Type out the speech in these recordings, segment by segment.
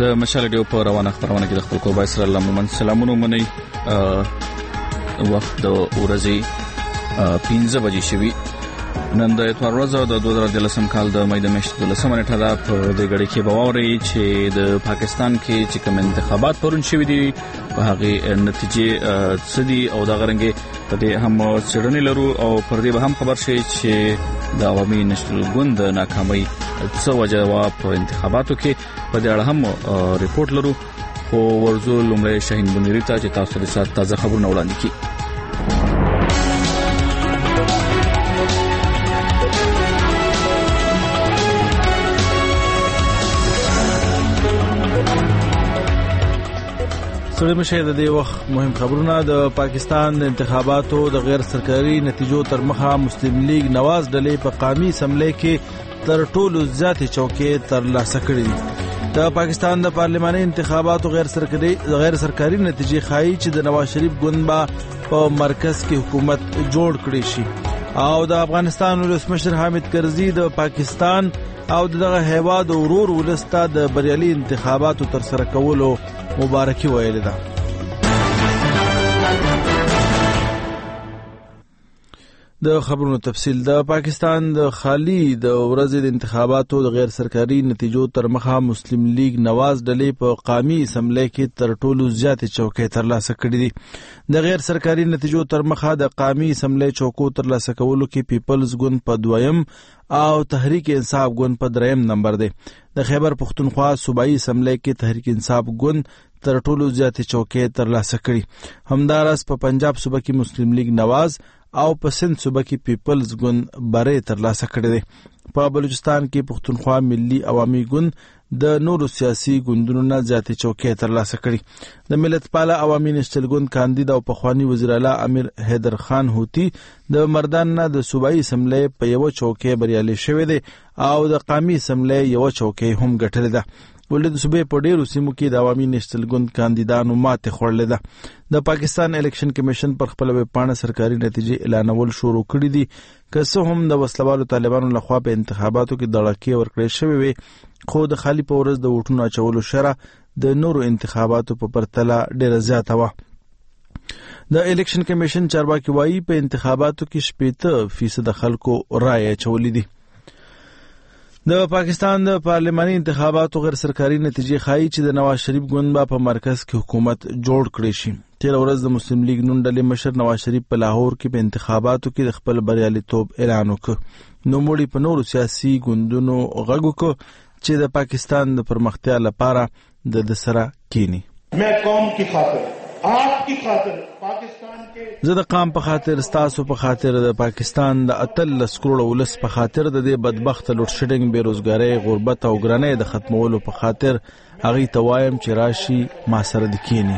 د مشال ډیو په روانه خبرونه کې د خپل کوبای سره لمن سلامونه منئ. وخت د ورځې 15 بجې شوي. نن د اتوار ورځ د 2013 کال د مې د میاشتې 12 نیټه ده. په دې غړي کې به واوري چې د پاکستان کې چې کوم انتخابات پرون شوي دي په هغه نتیجې څه دي او دا غرنګي په دې هم څېړنې لرو او پر دې به هم خبر شي چې د عوامي نېشنل ګوند د ناکامۍ څه وجه وا په انتخاباتو کې په دې اړه هم ریپورت لرو. خو ورزو لومړی شاهین بنيري ته چې تاسو د سات تازه خبرونه وړاندې کړي. سړی مشه د دې وخت مهم خبرونه. د پاکستان انتخاباتو د غیر سرکاري نتیجو تر مخه مسلم لیگ نواز ډلې په قومي اسمبلی کې تر ټولو زیاتې چوکۍ ترلاسه کړې دي. د پاکستان د پارلماني انتخاباتو غیر سرکاري نتیجې ښایي چې د نواز شریف ګوند به په مرکز کې حکومت جوړ کړي شي او د افغانستان ولسمشر حامد کرزي د پاکستان او دغه هیواد ورور ولسته د بریالي انتخاباتو تر سره کولو مبارکي ویلې ده. د خبرونو تفصیل. د پاکستان د خالي د ورځې د انتخاباتو د غیر سرکاري نتیجو تر مخه مسلم لیگ نواز ډلې په قومي اسمبلی کې تر ټولو زیاتې چوکۍ ترلاسه کړې دي. د غیر سرکاري نتیجو تر مخه د قومي اسمبلی چوکو ترلاسه کولو کې پیپلز ګوند په 2م او تحریک انصاف ګوند په 3م نمبر دی. د خیبر پختونخوا صوبایي اسمبلی کې تحریک انصاف ګوند تر ټولو زیاتې چوکۍ ترلاسه کړي. همدارس په پنجاب صوبه کې مسلم لیگ نواز او په سند صوبه کې پیپلز ګوند بری ترلاسه کړي دي. په بلوچستان کې پختونخوا ملي عوامي ګوند د نورو سیاسي ګوندونو نه زیاتې چوکۍ ترلاسه کړي. د ملت پاله عوامي نېشنل ګوند کاندید او پخوانی وزیر اعلی امیر حیدر خان هوتی د مردان نه د صوبایي اسمبلی په یو چوکۍ بریالي شوی دی او د قومي اسمبلی یو چوکۍ هم ګټلې ده. ولې د صوبې په ډیرو سیمو کې د عوامي نېشنل ګوند کاندیدانو ماته خوړلې ده. د پاکستان الیکشن کمیشن پر خپل ویب پاڼه سرکاري نتیجې اعلانول شروع کړي دي. که څه هم د وسلوالو طالبانو لخوا په انتخاباتو کې دړکې ورکړې شوې وي خو د خالي په ورځ د ووټونو اچولو شره د نورو انتخاباتو په پرتله ډیره زیاته وه. د الیکشن کمیشن چارواکي وایي په انتخاباتو کې 80% خلکو رایه اچولې دي. د پاکستان د پارلماني انتخاباتو غیر سرکاري نتیجې ښایي چې د نواز شریف ګوند به په مرکز کې حکومت جوړ کړي شي. تیر ورځ د مسلم لیگ نون ډلې مشر نواز شریف په لاهور کې په انتخاباتو کې د خپل بریالیتوب اعلان وکړ. نوموړي په نورو سیاسي ګوندونو غږ وکړ چې د پاکستان د پرمختیا لپاره د سره کینی. मैं कौम की खातिर आपकी खातिर पाकिस्तान के زه د قام په خاطر ستاسو په خاطر د پاکستان د 13 کروڑ ولس په خاطر د دې بدبخت لوډ شیډینګ بیروزګاری غربت او ګرانۍ د ختمولو په خاطر هغه توایم چې راشي ما سره د کینی.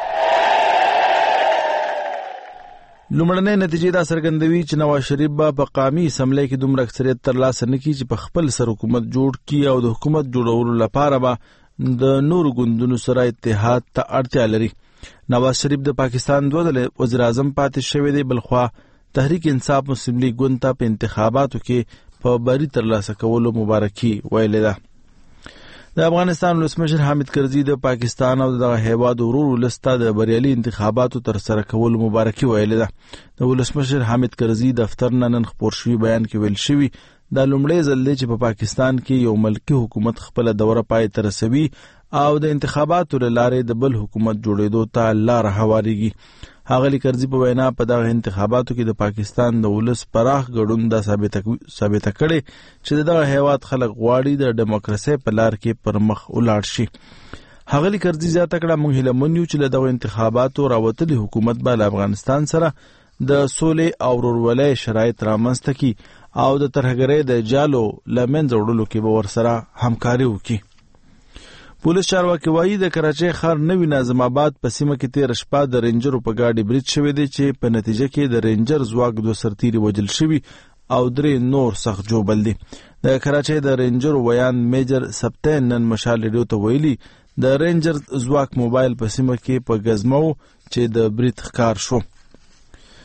لومړنۍ نتیجې دا څرګندوي چې نواز شریف به په قومي اسمبلی کې دومره اکثریت ترلاسه نه کړي چې په خپل سر حکومت جوړ کړي او د حکومت جوړولو لپاره به د نورو ګوندونو سره اتحاد ته اړتیا لري. نواز شریف د پاکستان دوه ځله وزیر اعظم پاتې شوی دی. بلخوا تحریک انصاف مسلم لیگ ګوند ته په انتخاباتو کې په بری ترلاسه کولو مبارکي ویلې ده. د افغانستان ولسمشر حامد کرزي د پاکستان او دغه هیواد ورور ولسته د بریالي انتخاباتو تر سره کولو مبارکي ویلې ده. د ولسمشر حامد کرزي دفتر نن خبر شوی بیان کې ویل شوی دا لومړی ځل دی چې په پاکستان کې یو ملکی حکومت خپل دوره پای ته رسوي او د انتخاباتو لاره د بل حکومت جوړېدو ته لار هواریږي. هغه کرزي په وینا په دغه انتخاباتو کې د پاکستان د ولس پراخ ګډون دا ثابت کړي چې دغه هیواد خلک غواړي د ډیموکراسي په لار کې پر مخ ولاړ شي. هغه کرزي زیاته کړه موږ هیله منو چې دغه انتخاباتو راوتلي حکومت به افغانستان سره د سولې او ورورولۍ شرایط رامنځته کړي او د ترهګرۍ د جالو لمنځه وړلو کې به ورسره همکاري وکړي. پولیس چارواکي وایي د کراچۍ ښار نوي نظم آباد په سیمه کې تیر شپه د رینجرو په ګاډي برید شوی دی چې په نتیجه کې د رینجر ځواک 2 سرتیري وژل شوي او 3 نور سخت جوبل دي. د کراچۍ د رینجر ویان میجر سبتین نن مشال ریډیو ته ویلي د رینجر ځواک موبایل په سیمه کې په غزمو چې د برید ښکار شو.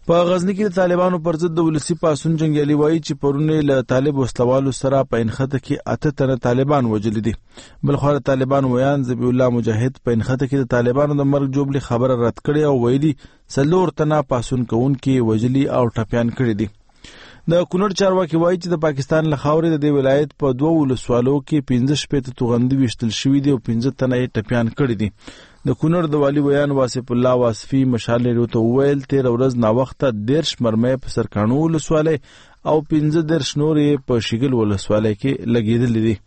په غزنی کې د طالبانو پر ضد د ولسی پاسون جنگیالي وایي چې پرونه له طالب وسلوالو سره په انخته کې 8 تنه طالبان وژل دي. بل خو طالبان ویان ذبیح الله مجاهد په انخته کې د طالبانو د مرګ جوړلي خبره رد کړې او ویلي 4 تنه پاسون کوونکې وژلي او ټپيان کړي دي. د کونړ چارواکي وایي چې د پاکستان له خاورې د ولایت په 2 ولسوالو کې 15 توغندي وشتل شوې دي او 15 تنه ټپيان کړي دي. د کونړ د والی ویان واصف الله واسفي مشال ریډیو ته وویل 13 ورځ نا وخته 13 مرمۍ په سرکانو ولسوالۍ او 15 نورې په شیګل ولسوالۍ کې لګیدلې دي.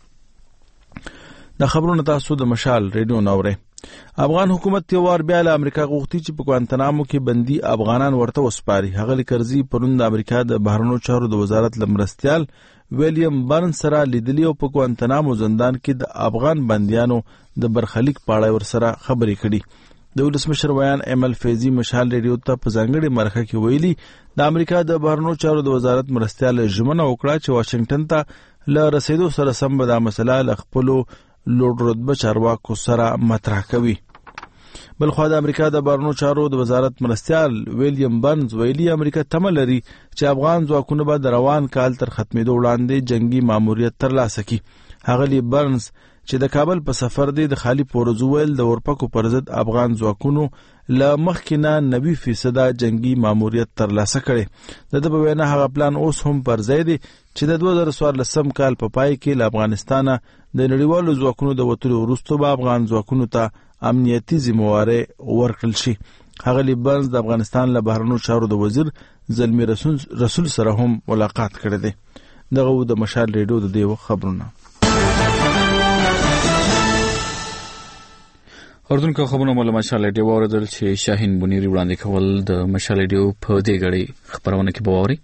د خبرونو تاسو د مشال ریډیو ناوړئ. افغان حکومت یو وار بیا له امریکا غوښتي چې په کوانتنامو کې بندي افغانان ورته وسپاري. هغه کرزي پرون د امریکا د بهرنیو چارو د وزارت لمرستيال ویلیام برنز سره لیدلی او په کوانتنامو زندان کې د افغان بندیانو د برخلیک پاړای ور سره خبرې کړي. د ولسمشر ویان امل فیضی مشال ریډیو ته په ځانګړي مرکه کې ویلي د امریکا د بهرنیو چارو د وزارت مرستيال ژمنه وکړه چې واشنگټن ته له رسیدو سره سم به د مسله له خپل لوړ رتبه چارواکو سره مطرح کوي. بلخو د امریکا د بهرنیو چارو د وزارت مرستيال ویلیام برنز ویلي امریکا تمه لري چې افغان ځواکونه به د روان کال تر ختمېدو وړاندې جنگي ماموریت ترلاسه کړي. هغه برنز چې د کابل په سفر دی د خالی پورزو ویل د ورپکو پر ضد افغان ځواکونو له مخکې نه 90% جنگي ماموریت ترلاسه کړي. د په وینا هغه پلان اوس هم پر ځای دی چې د 2014 کال په پای کې له افغانستانه د نړیوالو ځواکونو د وټولو وروسته به افغان ځواکونو ته امنیتي ذمہواری ورکړل شي. هغه برنز د افغانستان له بهرنیو چارو د وزیر زلمی رسول سره هم ملاقات کړی دی. دغه د مشال ریډیو د دیو خبرونه. اردوونکو خبرونه مله مشال ریډیو اوریدل چې شاهین بنيري وړاندې کول د مشال ریډیو په دې غړي خبرونه کې باوري.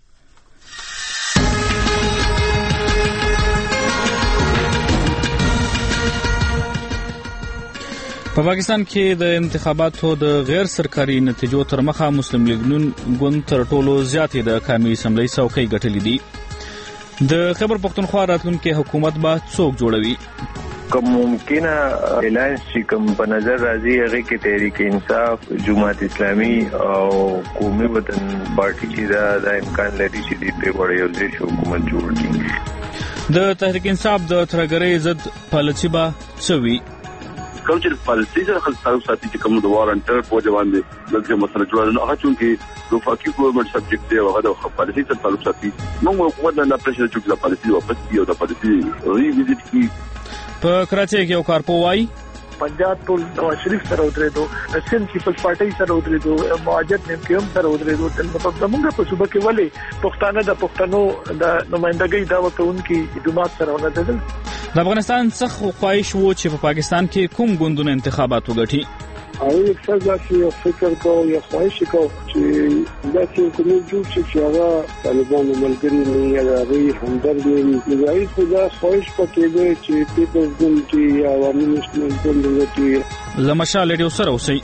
په پاکستان کې د انتخاباتو د غیر سرکاري نتیجو تر مخه مسلم لیگ نون ګوند تر ټولو زیاتې د قومي اسمبلی څوکۍ ګټلې دي. د خیبر پختونخوا راتلونکي حکومت به څوک جوړوي؟ کوم ممکنه اعلان چې کوم په نظر راځي هغه کې تحریک انصاف، جماعت اسلامي او قومي وطن پارټي چې دا امکان لري چې د په وړ یو ځای حکومت جوړ کړي. د تحریک انصاف د ترګرۍ ضد پالیسي به څه وي؟ کوم چې پالیسي سره خلک تعلق ساتي چې کوم د وارنټر په ځوان دي دغه مسله جوړه نه هغه چې د فاکي ګورنمنت سبجیکټ دی هغه د پالیسي سره تعلق ساتي. موږ حکومت نه پرېښه چې د پالیسي واپس یو د پالیسي ریویزیټ کی. په کراچۍ کې یو کارپو وایي پنجاب ټول نواز شریف سره ودرېدو، سند پیپلز پارټي سره ودرېدو، مهاجر نیم سره ودرېدو. مطلب زموږ په صوبه کې ولې پښتانه د پښتنو د نمائندګۍ دعوه کوونکي جماعت سره ونډل. د افغانستان څخه خواهش وو چې په پاکستان کې کوم ګوندونه انتخابات وګټي. او اکثر داسې فکر کوو یا خواهش کوو چې داسې حکومت جوړ شي چې هغه طالبانو ملګري نه یا هغوی همدرد وي. ظاهر خو دا خواهش پکې دی چې پیپلز ګوند کې یا عوامي نېشنل ګوند وګټي. له مشال ریډیو سره اوسئ.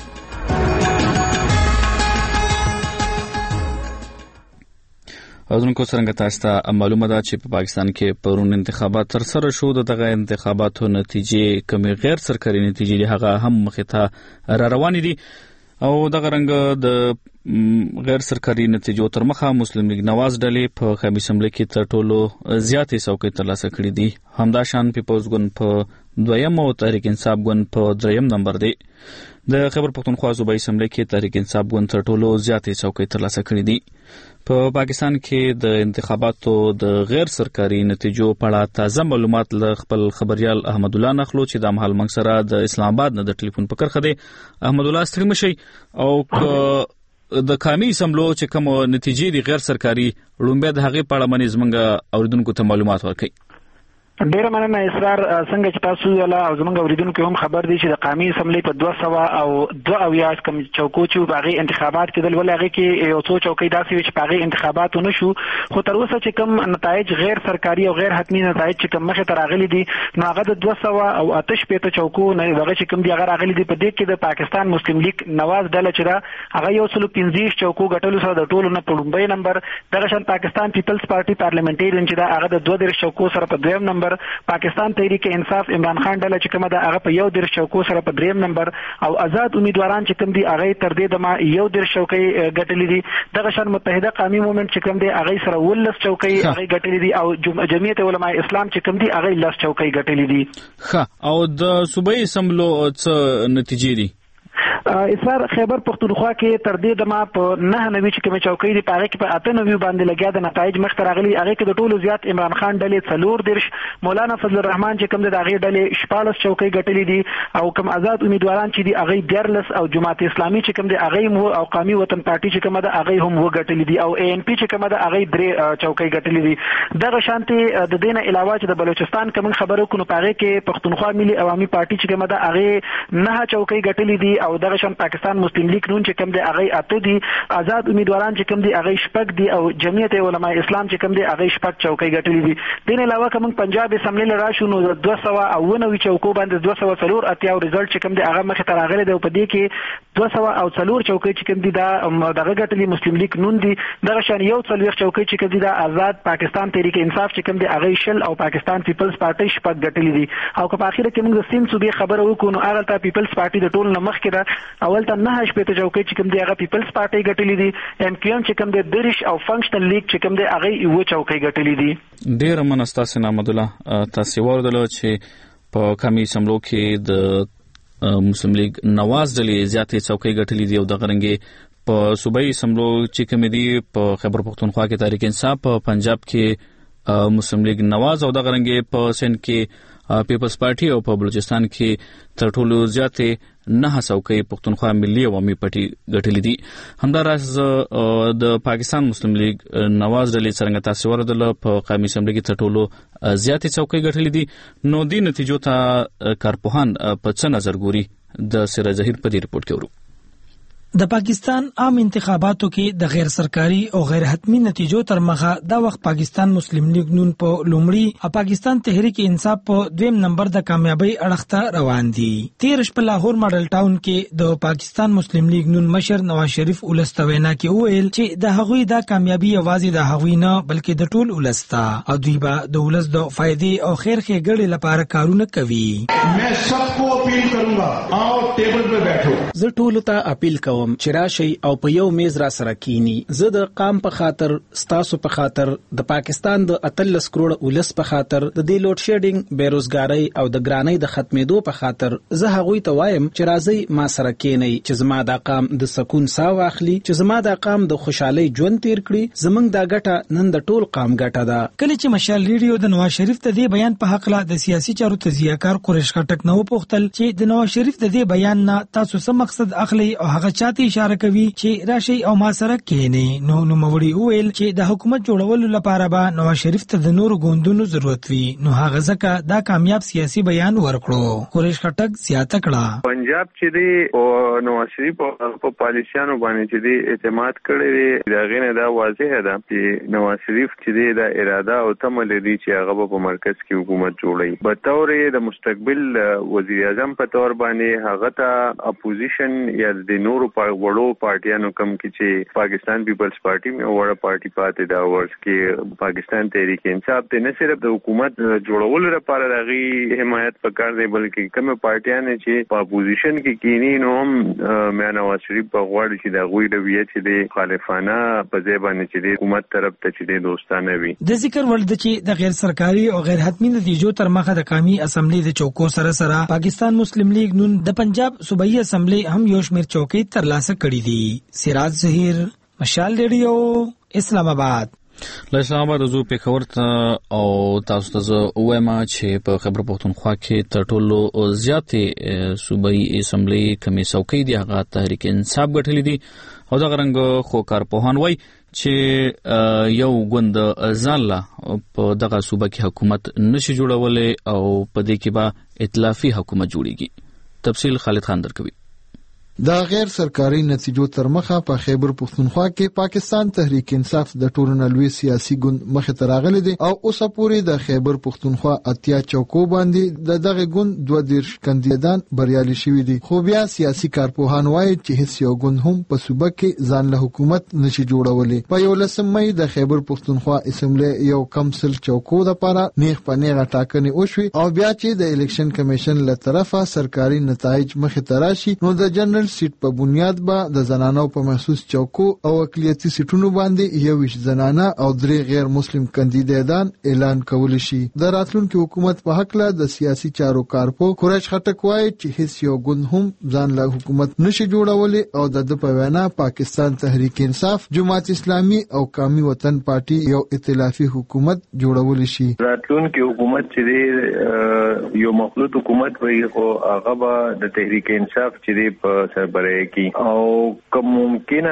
اذنکو څنګه تاسو ته معلومه ده چې په پاکستان کې پرون انتخابات تر سره شو. دغه انتخاباتو نتیجې کومې غیر سرکاري نتیجې هغه هم مخې ته را روانې دي او دغه رنګ د غیر سرکاري نتیجو تر مخه مسلم لیگ نواز ډلې په قومي اسمبلی کې تر ټولو زیاتې څوکۍ ترلاسه کړې دي. همداشان پیپلز ګوند په 2م او تحریک انصاف ګوند په 3م نمبر دی. د خیبر پختونخوا صوبایي اسمبلی کې تحریک انصاف ګوند تر ټولو زیاتې څوکۍ ترلاسه کړې دي. په پاکستان کې د انتخاباتو د غیر سرکاري نتیجو په اړه تازه معلومات له خپل خبريال احمد الله نخلو چې د مهال منګ سره د اسلام آباد نه د ټلیفون په کرخه دی. احمد الله ستړي مشي او د قومي اسمبلو چې کوم نتیجې دي غیر سرکاري لومبه د هغه په اړه منځ منګه اوریدونکو ته معلومات ورکړي. ډیره مننه اسرار. څنګه چې تاسو ویلا او زمونږ اوریدونکو هم خبر دي چې د قومي اسمبلی په 202 کم چوکو چې باغی انتخابات کېدل ول هغه کې یو څو چوکۍ داسې وي چې باغی انتخابات نه شو، خو تر اوسه چې کم نتایج غیر سرکاري او غیر حتمی نتایج چې کم مخه تراغلي دي نو هغه د 218 چوکو نه هغه چې کم دی هغه راغلي دي. په دې کې د پاکستان مسلم لیگ نواز ډله چې دا هغه یو څلو 15 چوکو ګټلو سره د ټولو نه په لومبۍ نمبر. دغه شان پاکستان پیپلز پارټي پارلیمنټریان چې دا هغه د 2 چوکو سره په 2م نمبر نمبر، پاکستان تحریک انصاف عمران خان ډله چې کومه ده هغه په 1 چوکو سره په 3 نمبر، او آزاد امیدواران چې کوم دي هغه تر دې دمه 1 چوکۍ ګټلې دي. دغه شان متحده قومي مومنت چې کوم دي هغه سره 19 چوکۍ هغه ګټلې دي، او جمعیت علماء اسلام چې کوم دي هغه 10 چوکۍ ګټلې دي. او د صوبایي اسمبلو څه نتیجې دي؟ اسرار خیبر پختونخوا کې تر دې دمه په 99 چې کوم چوکۍ دي پاره کې په 98 باندې لګیا د نتایج مخ ته راغلي. هغه کې د ټولو زیات عمران خان ډلې 14، مولانا فضل الرحمن چې کوم د هغه ډلې 14 چوکۍ ګټلې دي، او کوم آزاد امیدواران چې دي هغه 14، او جماعت اسلامي چې کوم د هغه او قومي وطن پارټي چې کوم د هغه هم وګټلې دي، او ANP چې کوم د هغه 3 چوکۍ ګټلې دي. دغه شانتي د دینه علاوه چې د بلوچستان کوم خبرو کو نو پاره کې پختونخوا ملي عوامي پارټي چې کوم د هغه 9 چوکۍ ګټلې دي، او دغه شان پاکستان مسلم لیگ نون چې کوم دی هغه 8 دي، آزاد امیدواران چې کوم دی هغه 6 دي، او جمعیت علماء اسلام چې کوم دی هغه 6 چوکۍ ګټلې دي. دین علاوه کوم پنجاب اسمبلی لرا شو نو 299 چوکو باندې 204 اتیاو ریزلټ چې کوم دی هغه مخ ته راغلی دی، په دې کې 204 چوکۍ چې کوم دی دا دغه ګټلې مسلم لیگ نون دي. دغه شان یو 40 چوکۍ چې کوم دی دا آزاد پاکستان تحریک انصاف چې کوم دی هغه 6، او پاکستان پیپلز پارټي 6 ګټلې دي. او په اخر کې موږ د سین صوبې خبره وکړو نو هغه ته پیپلز پارټي د ټول نمخ کې دا اول ته 9 شپته چوکۍ چې کوم دی هغه پیپلز پارټي ګټلې دي، MQM چې کوم دی 10، او فنکشنل لیگ چې کوم دی هغه 1 چوکۍ ګټلې دي. ډېر منستا سینا احمد الله تاسو ورته چې په کمی سملو کې د مسلم لیگ نواز ډلې زیاتې چوکۍ ګټلې دي، او د غرنګي په صوبایي سملو چې کوم دي په خیبر پختونخوا کې تحریک انصاف، په پنجاب کې مسلم لیگ نواز، او د غرنګي په سند کې پیپلز پارټي، او په بلوچستان کې تر ټولو زیاتې 9 چوکۍ پختونخوا ملي عوامي پارټي ګټلې دي. همداراز د پاکستان مسلم لیگ نواز ډلې څنګه تاسو ورته په قومي اسمبلی کې تر ټولو زیاتې چوکۍ ګټلې دي. نو دې نتیجو ته کارپوهان په څه نظر ګوري؟ د سراج ظهیر په دې رپورت کې ورو. د پاکستان عام انتخاباتو کې د غیر سرکاري او غیر حتمی نتیجو تر مخه دا وخت پاکستان مسلم لیگ نون په لومړي او پاکستان تحریک انصاف په 2 نمبر د کامیابی اړخته روان دي. 13 په لاهور ماډل ټاون کې د پاکستان مسلم لیگ نون مشر نواز شریف ولستوینا کې وویل چې د هغوی دا کامیابی یوازې د هغوی نه بلکې د ټول ولستا، او دوی به د ولس د فائدې او خیر ښېګړې لپاره کارونه کوي. मैं सबको अपील करूंगा आओ टेबल पे बैठो. زه ټول ته اپیل کوم چې راشي او په یو میز را سره کینی. زه د قام په خاطر، ستاسو په خاطر، د پاکستان د 13 کروڑ ولس په خاطر، د دې لوډ شیډینګ، بیروزګاری او د ګرانۍ د ختمېدو په خاطر زه هغوی ته وایم چې راځي ما سره کینی، چې زما د قام د سکون ساه واخلي، چې زما د قام د خوشحالي ژوند تیر کړي. زمونږ دا ګټه نن د ټول قام ګټه ده. کله چې مشال ریډیو د نواز شریف ته دې بیان په حق لا د سیاسي چارو تجزیه‌کار قریش خټک نو پوښتل چې د نواز شریف د دې بیان نه تاسو څه مقصد اخلي، او هغه چاته اشاره کوي چې راشي او ما سره کېنی. نو موري وویل چې د حکومت جوړولو لپاره به نواز شریف ته د نورو ګوندونو ضرورت وي، نو هغه ځکه دا کامیاب سیاسي بیان ورکړو. قریش خټک زیاته کړه پنجاب چې دی او نواز شریف په پالیسیانو باندې چې دی اعتماد کړی دی، دا غینه دا واضح ده چې نواز شریف چې دی دا اراده او تمه لري چې هغه په مرکز کې حکومت جوړي. په تور د مستقبل وزیر اعظم په تور باندې هغه ته اپوزیشن یا د نورو وړو پارټیانو کم کې چې پاکستان پیپلز پارټي مې وړه پارټي پاتې دا ورس کې پاکستان تحریک انصاف ته نه صرف د حکومت جوړولو لپاره دغه حمایت وکړ دی، بلکې کوم پارټیان چې په اپوزیشن کې کینی نو هم مې نواز شریف په غوړ چې د غوی د ویچ د مخالفانه په ځای باندې چې د حکومت طرف ته چې د دوستانه وي. د ذکر ولد چې د غیر سرکاري او غیر حتمی نتیجو تر مخه د قومي اسمبلی د چوکو سره پاکستان مسلم لیگ نون د پنجاب صوبایي اسمبلی هم یو شمېر چوکۍ ترلاسه کړي دي. سراج ظهیر، مشال ریډیو، اسلام آباد. له اسلام آباد زو په خبر ته او تاسو ته وایم چې په خیبر پختونخوا کې تر ټولو زیاتې صوبایي اسمبلی کمی څوکۍ دی هغه تحریک انصاف ګټلې دي، او دا غرنګ خو کارپوهان وای چې یو ګوند ځان لا په دغه صوبه کې حکومت نشي جوړولای او په دې کې به ائتلافي حکومت جوړیږي. تفصیل خالد خان درکوي. دا غیر سرکاري نتیجو تر مخه په خیبر پښتونخوا کې پاکستان تحریک انصاف د ټولو لوی سیاسي ګوند مخه تراغلي دي او اوسه پورې د خیبر پښتونخوا اتیا چوکو باندې دغه ګوند 22 کاندیدان بریالي شوي دي. خو بیا سیاسي کارپوهان وایي چې هیڅ یو ګوند هم په صوبه کې ځان له حکومت نشي جوړولای. په 11 مې د خیبر پښتونخوا اسمبلی یو کمسل چوکو د لپاره نیغ په نیغه ټاکنې وشوي او بیا چې د الیکشن کمیشن له طرفه سرکاري نتایج مخه تراشي نو د جنرال سیټ په بنیاد به د زنانو په محسوس چوکو او اقلیتي سیټونو باندې 21 زنانه او 3 غیر مسلم کاندیدان اعلان کول شي. د راتلونکي حکومت په حق له د سیاسي چارو کارپو قریش خټک وایي چې هیڅ یو ګوند هم ځان له حکومت نشي جوړولای او د په وینا پاکستان تحریک انصاف، جماعت اسلامي او قومي وطن پارټي یو ائتلافي حکومت جوړول شي. راتلونکي حکومت چې یو مخلوط حکومت وي خو هغه به د تحریک انصاف چې په سربراهي کی او کوم ممکنه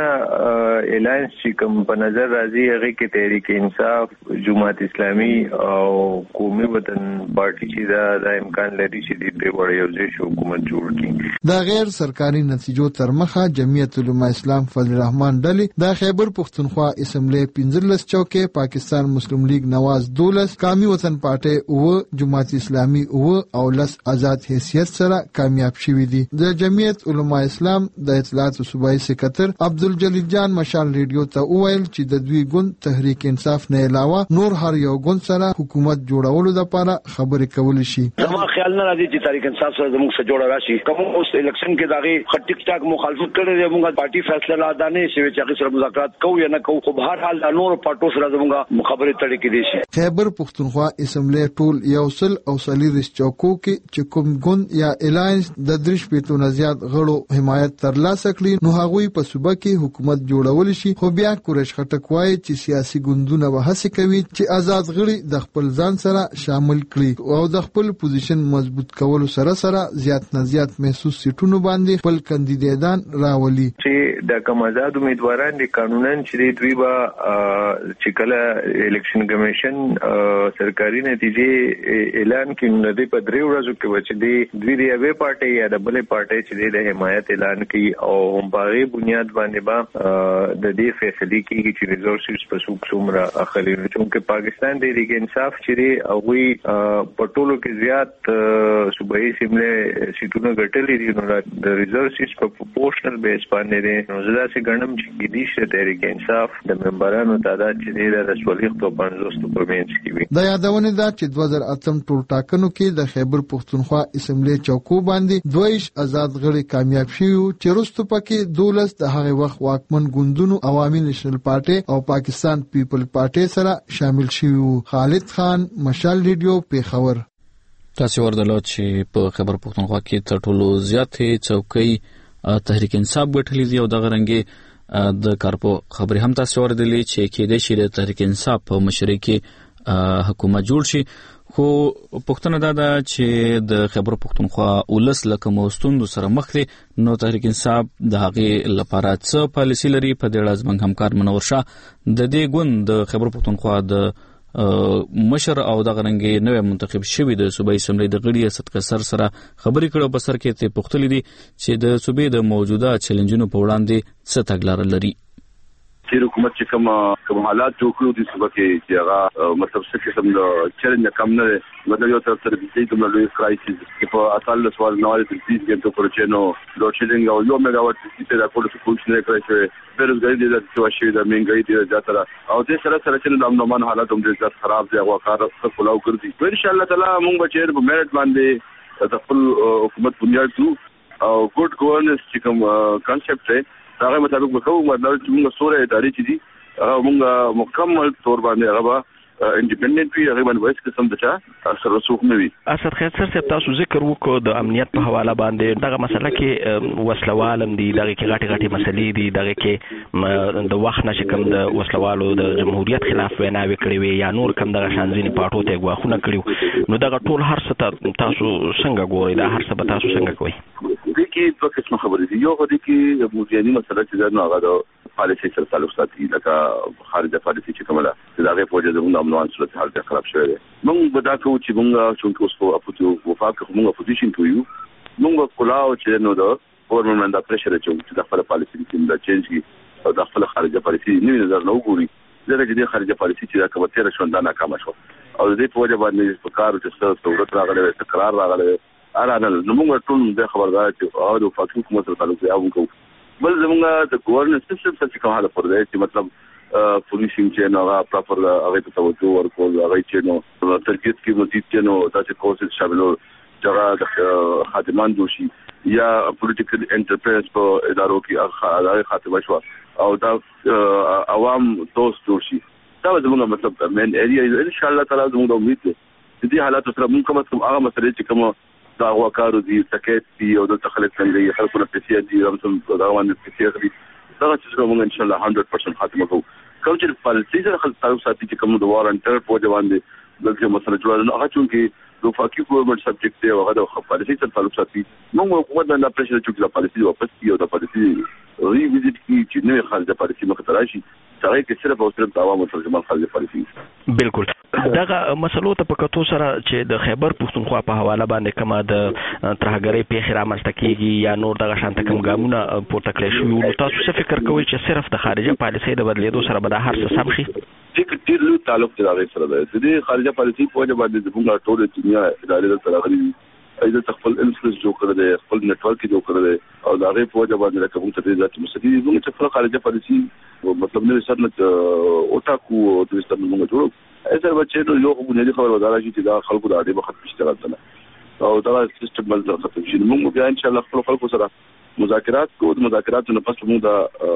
الائنس چې کوم په نظر راځي هغه کې تحریک انصاف، جماعت اسلامي او قومي وطن پارټي چې دا امکان لري چې د وړ یو ځای حکومت جوړ کړي. دا غیر سرکاري نتیجو تر مخه جمعیت علماء اسلام فضل الرحمن ډلې د خیبر پښتونخوا اسمبلی 15 چوکې، پاکستان مسلم لیگ نواز 12، قومي وطن پارټي او جماعت اسلامي او 10 آزاد حیثیت سره کامیاب شوي دي. د جمعیت علماء اسلام د اطلاعات صوبایي سکرټر عبدالجلیل جان مشال ریډیو ته وویل چې د دوی ګوند تحریک انصاف نه علاوه نور هر یو ګوند سره حکومت جوړولو لپاره خبرې کول شي. زما خیال نه راځي چې تحریک انصاف سره زموږ سره جوړ راشي. کوم اوس الیکشن کې داغي خټیک ټاک مخالفت کړي دی، موږ پارټي فیصله لا دانه شي چې هغه سره مذاکرات کوو یا نه کوو، خو په هر حال نور پارټو سره زموږ خبرې تړي کې دي شي. خیبر پښتونخوا اسمبلی ټول یو سل او سلیریس چوکو کې چې کوم ګوند یا الائنس د 3 زیات غړو حمایت ترلاسه کړي نو هغوی په صوبه کې حکومت جوړول شي. خو بیا قریش خټک وایي چې سیاسي ګوندونه به هڅه کوي چې آزاد غړي د خپل ځان سره شامل کړي او د خپل پوزیشن مضبوط کولو سره زیات نه زیات محسوس سیټونو باندې خپل کاندیدان راولي. چې د کوم آزاد امیدواران دي قانونن چې دوی به چې کله الیکشن کمیشن سرکاري نتیجې اعلان کړي نو د په 3 ورځو کې چې دوی د یوې پارټي یا د بلې پارټي چې د حمایت اعلان کوي او هم باغې بنیاد باندې با د دې فیصله کیږي چې ریسورسز په څوک څومره اخلي. چې پاکستان تحریک انصاف چې هغه په ټولو کې زیات صوبایي اسمبلی سیټونه ګټلې دي نو د ریسورسز په پروپورشنل بیس باندې دي. نو زدا سي ګڼم چې د دې تحریک انصاف د ممبرانو تعداد چې د رسولي 50 په منځ کې وي. د یادونه ده چې 2008 ټول ټاکنو کې د خیبر پښتونخوا اسمبلی چوکو باندې 22 آزاد غړي کامیاب شوي چې وروسته پکې 12 د هغه وخت واکمن ګوندونو عوامي نېشنل پارټي او پاکستان پیپل پارټي سره شامل شوي. خالد خان، مشال ریډیو، پیښور. تاسو ورته چې په خیبر پښتونخوا کې تر ټولو زیاتې چوکۍ تحریک انصاف ګټلې دي او د غرنګي د کارپو خبرې هم تاسو ورته چې کېدې شي د تحریک انصاف په مشرۍ کې حکومت جوړ شي. خو پښتنه دا چې د خیبر پښتونخوا ولس لکه موستوند سره مخ دي نو تحریک انصاف د هغه لپاره څه پالیسی لري. په دې اړه زموږ همکار منور شاه د دې ګوند د خیبر پښتونخوا د مشر او د غرنګي نوې منتخب شوی د صوبایي اسمبلی د غړي اسد کسر سره خبرې کړو. په سر کې ته پوښتلې دي چې د صوبې د موجوده چیلنجونو په وړاندې څه تګلارې لري. چې حکومت چې کوم حالات جوړ کړو د صوبې کې چې هغه مطلب څه قسم د چیلنج کم نه مطلب یو تر څو د کوم لوی کرایسس چې په اصل له سوال نه لري چې ګټو پروچینو لوډ شیډینګ او یو میگاوات چې د کوډ فونکشن نه کوي چې بیروزګاری د سیاسي د منګای د زیاتره او د سره چې د امنومن حالات هم ډېر خراب دي او کار څه فلو ګرځي. ان شاء الله تعالی موږ به چیر په میرټ باندې د خپل حکومت بنیاد کو او ګډ ګورننس چې کوم کانسپټ دی هغه مطابق وکړو. مطلب چې موږ سورې ادارې چې دي هغه موږ مکمل تور باندې هغه انډیپندنت وي، هغه باندې وایي قسم دچا سره رسوخ نه وي. اسد خیر سر تاسو ذکر وکړو د امنیت په حواله باندې دغه مسله کې وسلوالم دي، دغه کې غاټي مسلې دي، دغه کې د وخت نشه کوم د وسلوالو د جمهوریت خلاف ویناوي کړې وي یا نور کوم دغه شانځینی پاټو ته غواخونه کړیو نو دغه ټول هر څه تاسو څنګه ګورئ؟ دا هر څه به تاسو څنګه کوئ؟ دې کې دوه قسم خبرې دي. یو دې کې موضوعي مسله چې دا هغه د پالیسي سره تعلق ساتي لکه خارجه پالیسي چې کومه ده چې دا په وجه د امنوان صورت حال ته خراب شوی دی. موږ به دا کوو چې موږ څنګه اوس په اپوزیشن کوو موږ کلاو چې نو دا ګورنمنت باندې پریشر چې د خپل پالیسي کې دا چینج کی او د خپل خارجه پالیسي نوې نظر نه وګوري ځکه چې د خارجه پالیسي چې دا کومه تیر شو دا ناکام شو او د دې په وجه باندې په کار چې څورت راغله تکرار راغله ارانه نو موږ ټول د خبردار چې او د فاکتور کومه سره تعلق یې کو بل زموږ د ګورننس سیستم څخه کومه حاله پر دی چې مطلب پولیسینګ چې نو پراپر هغه ته توجه ورکول هغه چې نو ترکیب کې مزید چې نو تاسو کوشش شاملو چې د خادمان دوشي یا پولیټیکل انټرپرنس په ادارو کې هغه خاطر شو او دا عوام دوست دوشي دا زموږ مطلب مین ایریا ان شاء الله تعالی زموږ امید ده چې دې حالات سره موږ کوم هغه مسلې چې کوم دا واکارو دي سکیت دي او د تخلص څنګه خلکو په پیسې دي هم څه دا باندې پیسې دي دا چې موږ ان شاء الله 100% خاتمه کوو کوم چې پالیسي سره خلک تعلق ساتي چې کوم د وارنټر په ځوان دي دغه مسله جوړه نه هغه چې د فاکي ګورنمنت سبجیکټ دی او هغه د پالیسي سره تعلق ساتي موږ حکومت نه پرېښه چې د پالیسي واپس کیو د پالیسي ری ویزیټ کی چې نوې خارجه پالیسي مخ ته راشي ځکه چې صرف او صرف د عوامو ترجمان خارجه پالیسي بالکل دغه مسلو ته په کتو سره چې د خیبر پښتونخوا په حواله باندې کومه د ترهګرۍ پیښې رامنځته کیږي یا نور دغه شانته کوم ګامونه پورته کړی شوي نو تاسو څه فکر کوئ چې صرف د خارجه پالیسۍ د بدلېدو سره به دا هر څه سم شي چې ډېر لوی تعلق دی هغه سره دی د خارجه پالیسۍ په وجه باندې زموږ ټول دنیا ادارې سره غلي ایزه خپل انفلوئنس جوړ کړی دی خپل نتورک جوړ کړی دی او دا غي په وجه باندې کوم څه ذات مسدي زموږ چې خپل خارجه پالیسۍ مطلب نه سرنت اوټاکو او د استاد موږ جوړو ایسر بچې نو یو بنیادی خبر ودارا چې دا خلکو د اړې وخت اشتراک نه او دا سیستم بل ځای ختم شي موږ بیا ان شاء الله خپل سره مذاکرات کوو د مذاکراتو نه پس موږ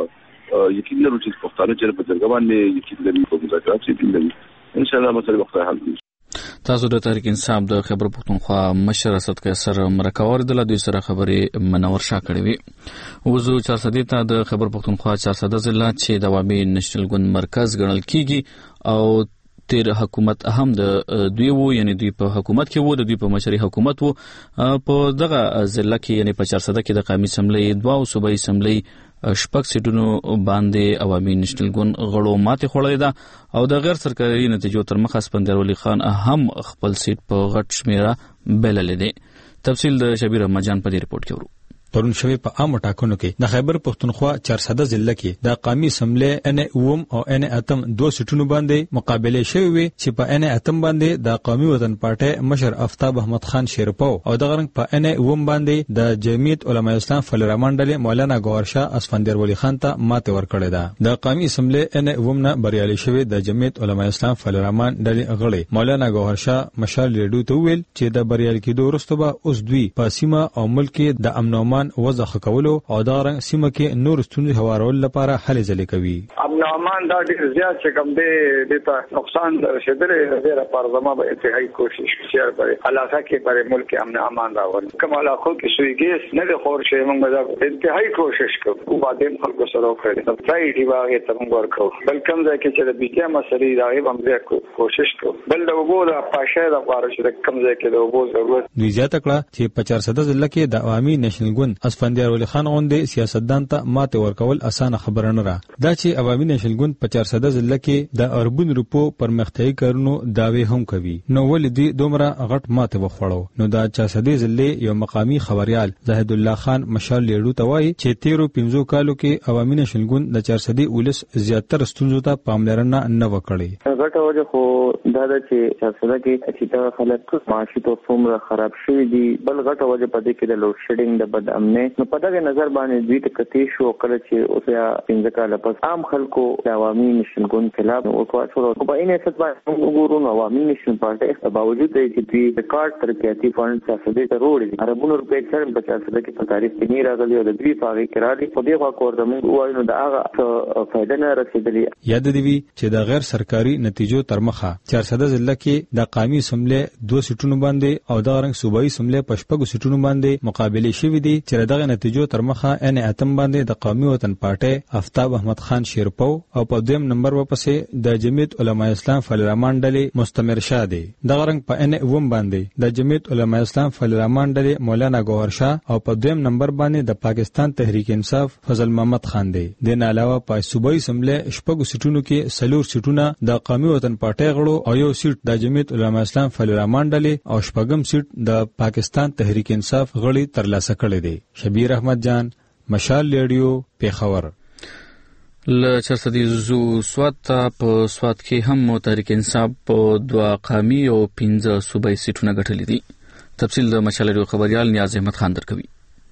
دا یقین لرو چې پښتانه چې په جرګه باندې یقین لري په مذاکرات کې دي ان شاء الله مسله وخت حل کیږي تاسو د تحریک انصاف د خیبر پښتونخوا مشر اسد قیصر مرکور د دوی سره خبرې منور شاه کړې وي وزو 400 ته د خیبر پښتونخوا 400 ضلع چې د عوامي نېشنل ګوند مرکز ګڼل کیږي او تیر حکومت هم د دوی وو یعنی دوی په حکومت کې وو د دوی په مشري حکومت وو په دغه ضلع کې یعنی په 400 کې د قومي اسمبلی دوا او صوبایي اسمبلی شپږ سیټونو باندې عوامي نېشنل ګوند غړو ماته خړلې ده او د غیر سرکاري نتیجو تر مخ اسپندر ولی خان هم خپل سیټ په غټ شمیره بللې ده تفصیل د شبیر احمدجان په دې رپورت کې ورو پرون شوی په عام ټاکنو کې د خیبر پښتونخوا 400 ضلع کې د قومي اسمبلی ان اوم او ان اتم دوه سټونو باندې مقابله شوی وي چې په ان اتم باندې د قومي وطن پارټي مشر افتاب احمد خان شیرپو او د غرنګ په ان اوم باندې د جمعیت علماء اسلام فلرمان ډلې مولانا گوهر شاه اسفندر ولی خان ته ماته ورکړه ده د قومي اسمبلی ان اوم نه بریالي شوی د جمعیت علماء اسلام فلرمان ډلې غړي مولانا گوهر شاه مشال لیډو ته ویل چې د بریالي کېدو وروسته به اوس دوی په سیمه او ملک د امن او امان وضع کولو او دا رنګ سیمه کې نور ستونزې هوارول لپاره هلې ځلې کوي امن او امان دا ډېر زیات چې کوم دی د نقصان رسیدلې ډېر پر زما به انتهایی کوشش کوي چې علاقه کې پر ملک امن او امان راوړي کوم علاقو کې سویګیس نه د خور شي موږ دا انتهایی کوشش کوو بعدين خلکو سره وکړو ځای دی واغې ته موږ ورکو بل کوم ځای کې چې د بیټیا مسلې دا هم زیات کوشش کوو بل د وګړو د پاشه د لپاره چې کوم ځای کې د وګړو ضرورت دوی زیاته کړه چې په 400 ضلع کې د عوامي نېشنل ګوند اسفندیار ولی خان غوندې سیاستدان ته ماته ورکول اسانه خبره نه را دا چې عوامي نېشنل ګوند په 400 ضلع کې د اربون روپو پرمختیايي کارونو داوی هم کوي نو ولې دې دومره غټ ماته وخوړو نو دا 400 ضلع یو مقامی خبريال زاهد الله خان مشال لیډو ته وایي چې 13 کالو کې عوامي نېشنل ګوند د 400 ولس زیاتره ستونزو ته پاملرنه نه وکړي غټه وجه خو دا د چې 400 کې چې خلک معاشي تو څومره خراب شوی دي بل غټه وجه پدې کې د لوډ شیډینګ د بد امنه نو په دغه نظر باندې دوی ته کتی شو کله چې اوس یا څنګه کال پس عام خلکو عوامي نېشنل ګوند خلاف او کوڅو په اینه ست باندې وګورو عوامي نېشنل پارټي په باوجود چې دوی د کارت ترقیاتي فند 400 ته روړي عربونو روپې سره په 400 کې په تاریخ کې نه راغلي او د دوی پاغي کرالي په دې خوا کور د موږ وایو نو دا هغه فائدہ نه رسیدلی یاد دی چې د غیر سرکاري نتیجو تر مخه 400 ضلع کې د قومي اسمبلی دوه سټونو باندې او د رنګ صوبایي اسمبلی پښپګو سټونو باندې مقابله شوې دي چې دغه نتیجو تر مخه ان اتم باندې د قومي وطن پارټي افتاب احمد خان شیرپو او په دویم نمبر ورپسې د جمعیت علماء اسلام فلرمان ډلې مستمر شاه دي د غرنګ په ان اوم باندې د جمعیت علماء اسلام فلرمان ډلې مولانا گوهر شاه او په دویم نمبر باندې د پاکستان تحریک انصاف فضل محمد خان دي د نه علاوه په صوبایي اسمبلی شپږ سټونو کې سلور سټونه د قومي وطن پارټي غړو او او یو سیټ د جمعیت علماء اسلام فعال الرحمن ډلې او شپږم سیټ د پاکستان تحریک انصاف غړي ترلاسه کړي دي. شبیر احمد جان، مشال ریډیو، پیښور. ل چرسدي زو سواد په سواد کې هم تحریک انصاف په 2 قومي او 15 صوبایي سیټونه ګټلې دي. تفصیل د مشال ریډیو خبريال نیاز احمد خان درکوي.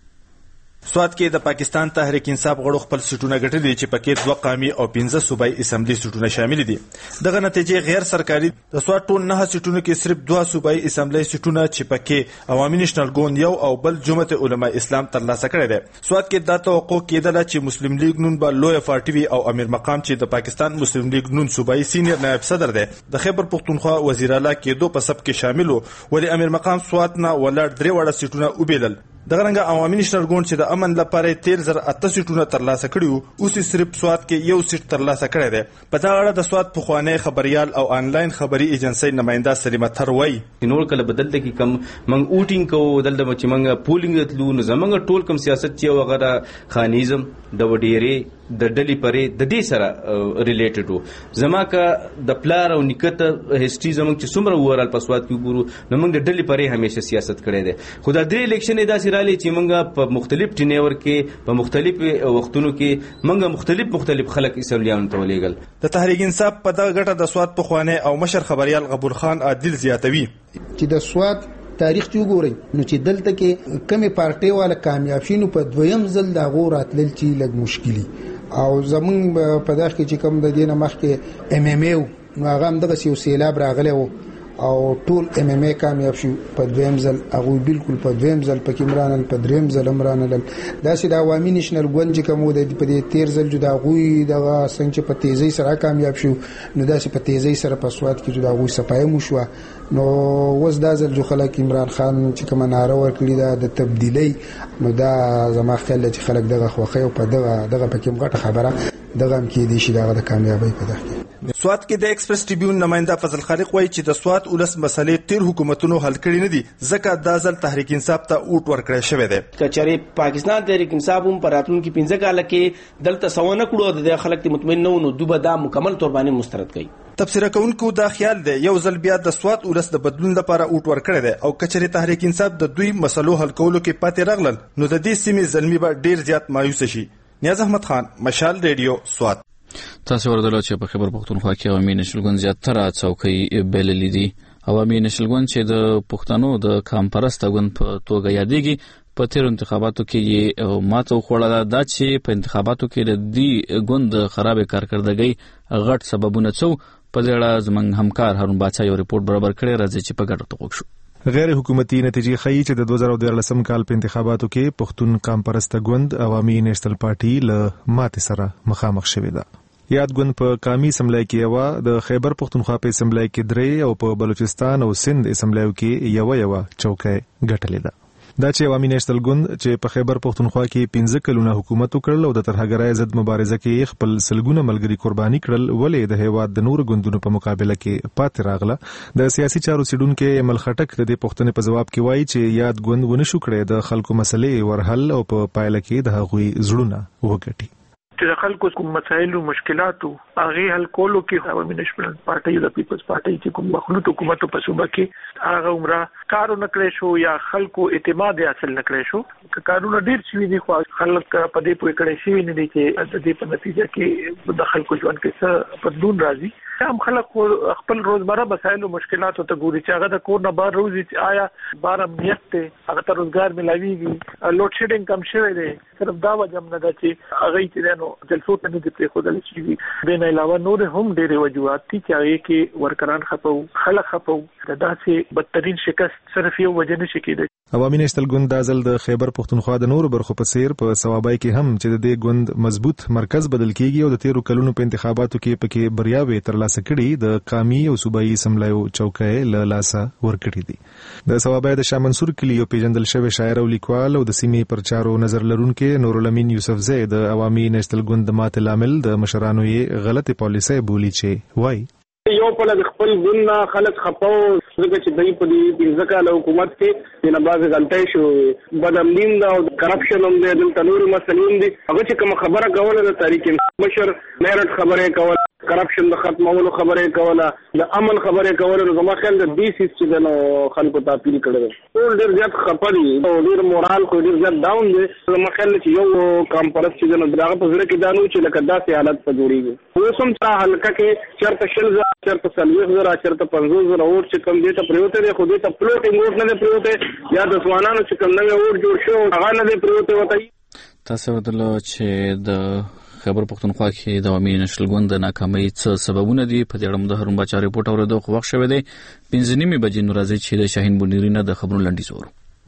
سواد کې د پاکستان تحریک انصاف غړو خپل سیټونه ګټلي چې پکې 2 قومي او 15 صوبایي اسمبلی سیټونه شامل دي. دغه نتیجې غیر سرکاري د سواد ټول 9 سیټونو کې صرف 2 صوبایي اسمبلی سیټونه چې پکې عوامي نېشنل ګوند یو او بل جمعیت علماء اسلام ترلاسه کړي دي. سواد کې دا توقع کېدله چې مسلم لیگ نون به لوی پارټي وي او امیر مقام چې د پاکستان مسلم لیگ نون صوبایي سینیئر نائب صدر دی د خیبر پختونخوا وزیر اعلی کېدو په سب کې شامل وو، ولی امیر مقام سواد نه ولر 3 وړه سیټونه وبیلل. دغه رنګ عوامي نېشنل ګوند چې د امن لپاره 13,008 سیټونه ترلاسه کړي اوس صرف سواد کې یو سیټ ترلاسه کړی دی. په دا اړه د سواد پخوانی خبريال او آنلاین خبري ایجنسی نماینده سلیمه تر وایي نور کله بدل د کی کم منګ اوټینګ کو دلته چې منګ پولینګ تلو نو زمنګ ټول کم سیاست چې وغیرہ خانیزم د وډيري د ډلې پرې د دې سره ریلیټډ وو. زما کا د پلار او نکت هیستوري زمنګ چې څومره ورال پسواد کې ګورو نو موږ د ډلې پرې همیشه سیاست کړی دی. خو دا 3 الیکشن داسې رالی چې موږ په مختلف ټینیور کې په مختلف وختونو کې موږ مختلف خلک اسمبلیانو ته ولېګل. د تحریک انصاف په دغه ګټه د سواد پخوانی او مشر خبريال غبور خان عادل زیاتوي چې د سواد تاریخ چې وګورئ نو چې دلته کې کمی پارټي والا کامیاب شینو په دویم ځل دا غورات لل چې لګ مشکلي او زمون په داخ کې چې کوم د دینه مخ کې ام ام ای نو هغه هم دغه یو سیلاب راغلی وو او ټول ام ام ای کامیاب شو په دویم ځل هغه بالکل په دویم ځل په کیمران په دریم ځل امرانل داسې د عوامي نېشنل ګوند چې کوم د په دې 13 ځل جدا غوي دغه څنګه په تیزی سره کامیاب شو نو داسې په تیزی سره په سواد کې جدا غوي صفای مو شو. نو وز دا ځل جو خلک عمران خان چې کوم ناره ورکړي دا د تبدیلی نو دا زما خیال چې خلک دغه خوخه او په دغه پکې مغټه خبره دغه هم کې دي چې دغه د کامیابی په دغه سواد کې د ایکسپریس ټریبیون نماینده فضل خالق وایي چې د سواد ولس مسلې تیر حکومتونو حل کړي نه دي ځکه دا ځل تحریک انصاف ته اوټ ورکړی شوی دی. کچاري پاکستان تحریک انصاف هم پراتون کې 15 کال کې دلته سونه کړو د خلک ته مطمئن نه ونو دوبه دا مکمل تور باندې مسترد کړي. تفسیر کوونکو دا خیال دی یو ځل بیا د سواد ولس د بدلون لپاره اوټ ورکړی دی او کچاري تحریک انصاف د دوی مسلو حل کولو کې پاتې راغلل نو د دې سیمې زلمی به ډیر زیات مایوس شي. نیاز احمد خان، مشال ریډیو، سواد. تاسو ورته چې په خبر پختونخوا کې عوامي نېشنل ګوند زیاتره څوکۍ بللې دي. عوامي نېشنل ګوند چې د پښتنو د کام پرسته ګوند په توګه یادېږي په تیر انتخاباتو کې یې ماته وخوړله دا چې په انتخاباتو کې د دې ګوند خرابې کارکردګۍ غټ سببونه څو په دې اړه زموږ همکار هارون باچا یو ریپورت برابر کړی راځي چې په ګډه توغ شو. غیر حکومتي نتیجې ښیي چې د 2014 کال په انتخاباتو کې پښتون کام پرسته ګوند عوامي نېشنل پارټي له ماتې سره مخامخ شوې ده. یاد ګوند په قومي اسمبلی کې یو د خیبر پختونخوا په اسمبلی کې 3 او په بلوچستان او سند اسمبلیو کې یو چوکۍ ګټلې ده. دا چې عوامي نېشنل ګوند چې په خیبر پختونخوا کې 15 کلونه حکومت وکړل او د ترهګرۍ ضد مبارزه کې خپل سلګونه ملګري قرباني کړل ولې د هیواد د نور ګوندونو په مقابله کې پاتې راغله. د سیاسي چارو سیډونکو ایمل خټک د دې پوښتنې په جواب کې وایي چې یاد ګوند ونه شو کړی د خلکو مسلې ورحل او په پایله کې د هغوی زړونه وګټي. چې د خلکو کوم مسایل او مشکلات هغه حل کولو کې عوامي نېشنل پارټي د پیپلز پارټي چې کوم مخلوط حکومت په صوبه کې هغه عمره کارونه کړی شو یا خلکو اعتماد حاصل نکړی شو کارونه ډیر شوي دي خو خلک په دې پوي کړی شي نه دي چې د دې په نتیجه کې د خلکو ژوند کې څه بدلون راځي. هم خلک خپل روزمره مسایل او مشکلات ته ګوري چې هغه د کور نه بار روزي آیا بار امنیت ته هغه ته روزګار ملاويږي لوډ شیډینګ کم شوی دی صرف دا وجه نه ده چې هغه چې نو جلسو ته نه دي پرې خدای شي بین علاوه نور هم ډېر وجوهات دي چې هغه کې ورکران خپو خلک خپو دا چې بدترین شکست صرف یو وجه نشي کېدای. عوامي نېشنل ګوند د ځل د خیبر پختونخوا د نورو برخو په څیر په ثوابای کې هم چې د دې ګوند مضبوط مرکز بدل کیږي او د 13 کلونو په انتخاباتو کې پکې بریاوي ترلاسه کړي د قومي او صوبایي اسمبلیو چوکۍ له لاسه ورکړي دي. د ثوابای د شاه منصور کلی او پیژندل شوی شاعر او لیکوال او د سیمې پر چارو نظر لرونکو نور الامین یوسف زئی د عوامي نېشنل ګوند د ماته لامل د مشرانو یې غلطه پالیسي بولی چې وای یو په لږ خپل ګوند خلک خپاو ځکه چې دوی په دې ځکه له حکومت کې د بعض غلطۍ شو بدامنین دا او کرپشن هم د تنور مسلې دي هغه چې کوم خبره کوله د تاریخ مشر میرټ خبره کوله کرپشن د ختمولو خبره کوله د امن خبره کوله نو زما خیال د دې سیس چې نو خلکو ته اپیل کړل ټول ډیر زیات خپري او ډیر مورال کو ډیر زیات ډاون دي زما خیال چې یو کانفرنس چې نو دغه په ځړ کې دانو چې لکه داسې حالت په جوړیږي اوسم تا حلقه کې چرته شل چرته سلوي زرا چرته 50 زرا اور چې کم دي ته پریوته دي خو دې ته پلوټینګ اور نه پریوته یا د ځوانانو چې کم نه اور جوړ شو هغه نه پریوته وته تاسو ورته چې د خبر پښتونخوا کې د عوامي نشل ګوند د ناکامۍ څه سببونه دي په دې اړه د هرون بچا ریپورت اوریدو خو وخت شوه دی 5:30 بجې نو راځي چې د شاهین بنيري نه د خبرونو لنډیز اورو.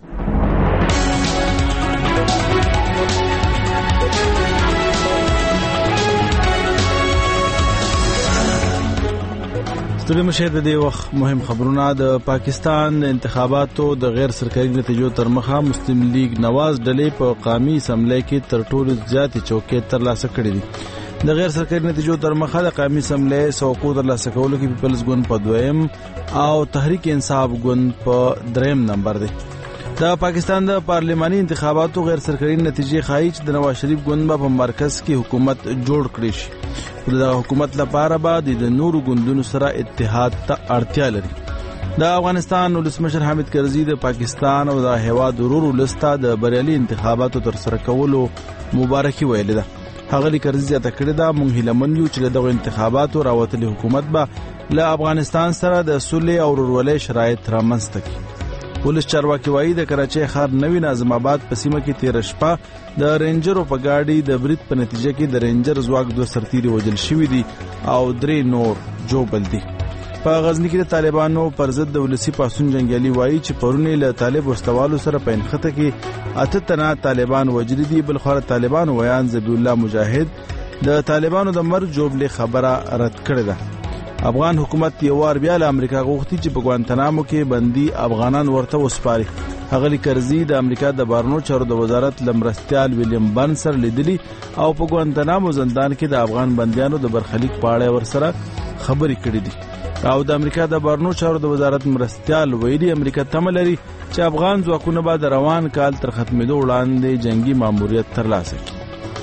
ستړي مشه د وخت مهم خبرونه د پاکستان د انتخاباتو د غیر سرکاري نتیجو تر مخه مسلم لیگ نواز ډلې په قومي اسمبلی کې تر ټولو زیاتې چوکۍ ترلاسه کړې دي. د غیر سرکاري نتیجو تر مخه د قومي اسمبلی څوکۍ ترلاسه کولو کې پیپلز ګوند په 2م او تحریک انصاف ګوند په 3م نمبر دي. د پاکستان د پارلماني انتخاباتو غیر سرکاري نتیجې ښایي چې د نواز شریف ګوند په مرکز کې حکومت جوړ کړي شي. د حکومت لپاره به د نورو ګوندونو سره اتحاد ته اړتیا لري. د افغانستان ولسمشر حامد کرزي د پاکستان او د هیواد ورورو لسته د بریالي انتخاباتو تر سره کولو مبارکي ویلې ده. هغه کرزي ته کړی دا مونږ هیلمن یو چې دغه انتخاباتو راوتلي حکومت به له افغانستان سره د صلح او ورورولۍ شرایط رامنځته کړي. پولیس چارواکي وایي د کراچۍ ښار نوی نظم آباد په سیمه کې 13 شپه د رینجرو په گاډي د برید په نتیجه کې د رینجر ځواک 2 سرتیري وژل شوي دي او 3 نور جوړ دي. په غزنی کې د طالبانو پر ضد د ولسی پاسون جنگیالي وایي چې پرونه له طالب وسوالو سره په انخته کې 8 تنه طالبان وجل دي. بل خو طالبان ویان ذبی الله مجاهد د طالبانو د مرګ جوړلې خبره رد کړې ده. افغان حکومت یو وار بیا له امریکا غوښتي چې په ګوانتنامو کې بندي افغانان ورته وسپاري. هغه کرزي د امریکا د بارنو چارو د وزارت لمرستيال ویلیام برنز سره لیدلی او په ګوانتنامو زندان کې د افغان بنديانو د برخلیک په اړه ورسره خبرې کړې دي. او د امریکا د بارنو چارو د وزارت مرستيال ویلي امریکا تمه لري چې افغان ځواکونه به د روان کال تر ختمېدو وړاندې جنگي ماموریت ترلاسه کړي.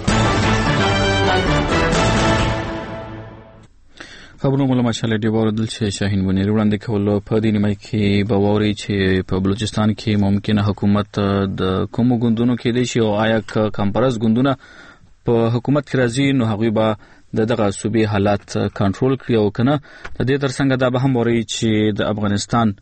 خبرونه مولا ماشاءالله دی ورودل چې شاهین بنيري وړاندې کول په دې نیمه کې باوري چې په بلوچستان کې ممکنه حکومت د کوم ګوندونو کې دی شي او آیا کمپرس ګوندونه په حکومت کې راځي نو هغوی به دغه صوبې حالات کنټرول کړي او کنه. د دې ترڅنګ دا به هم وایي چې د افغانستان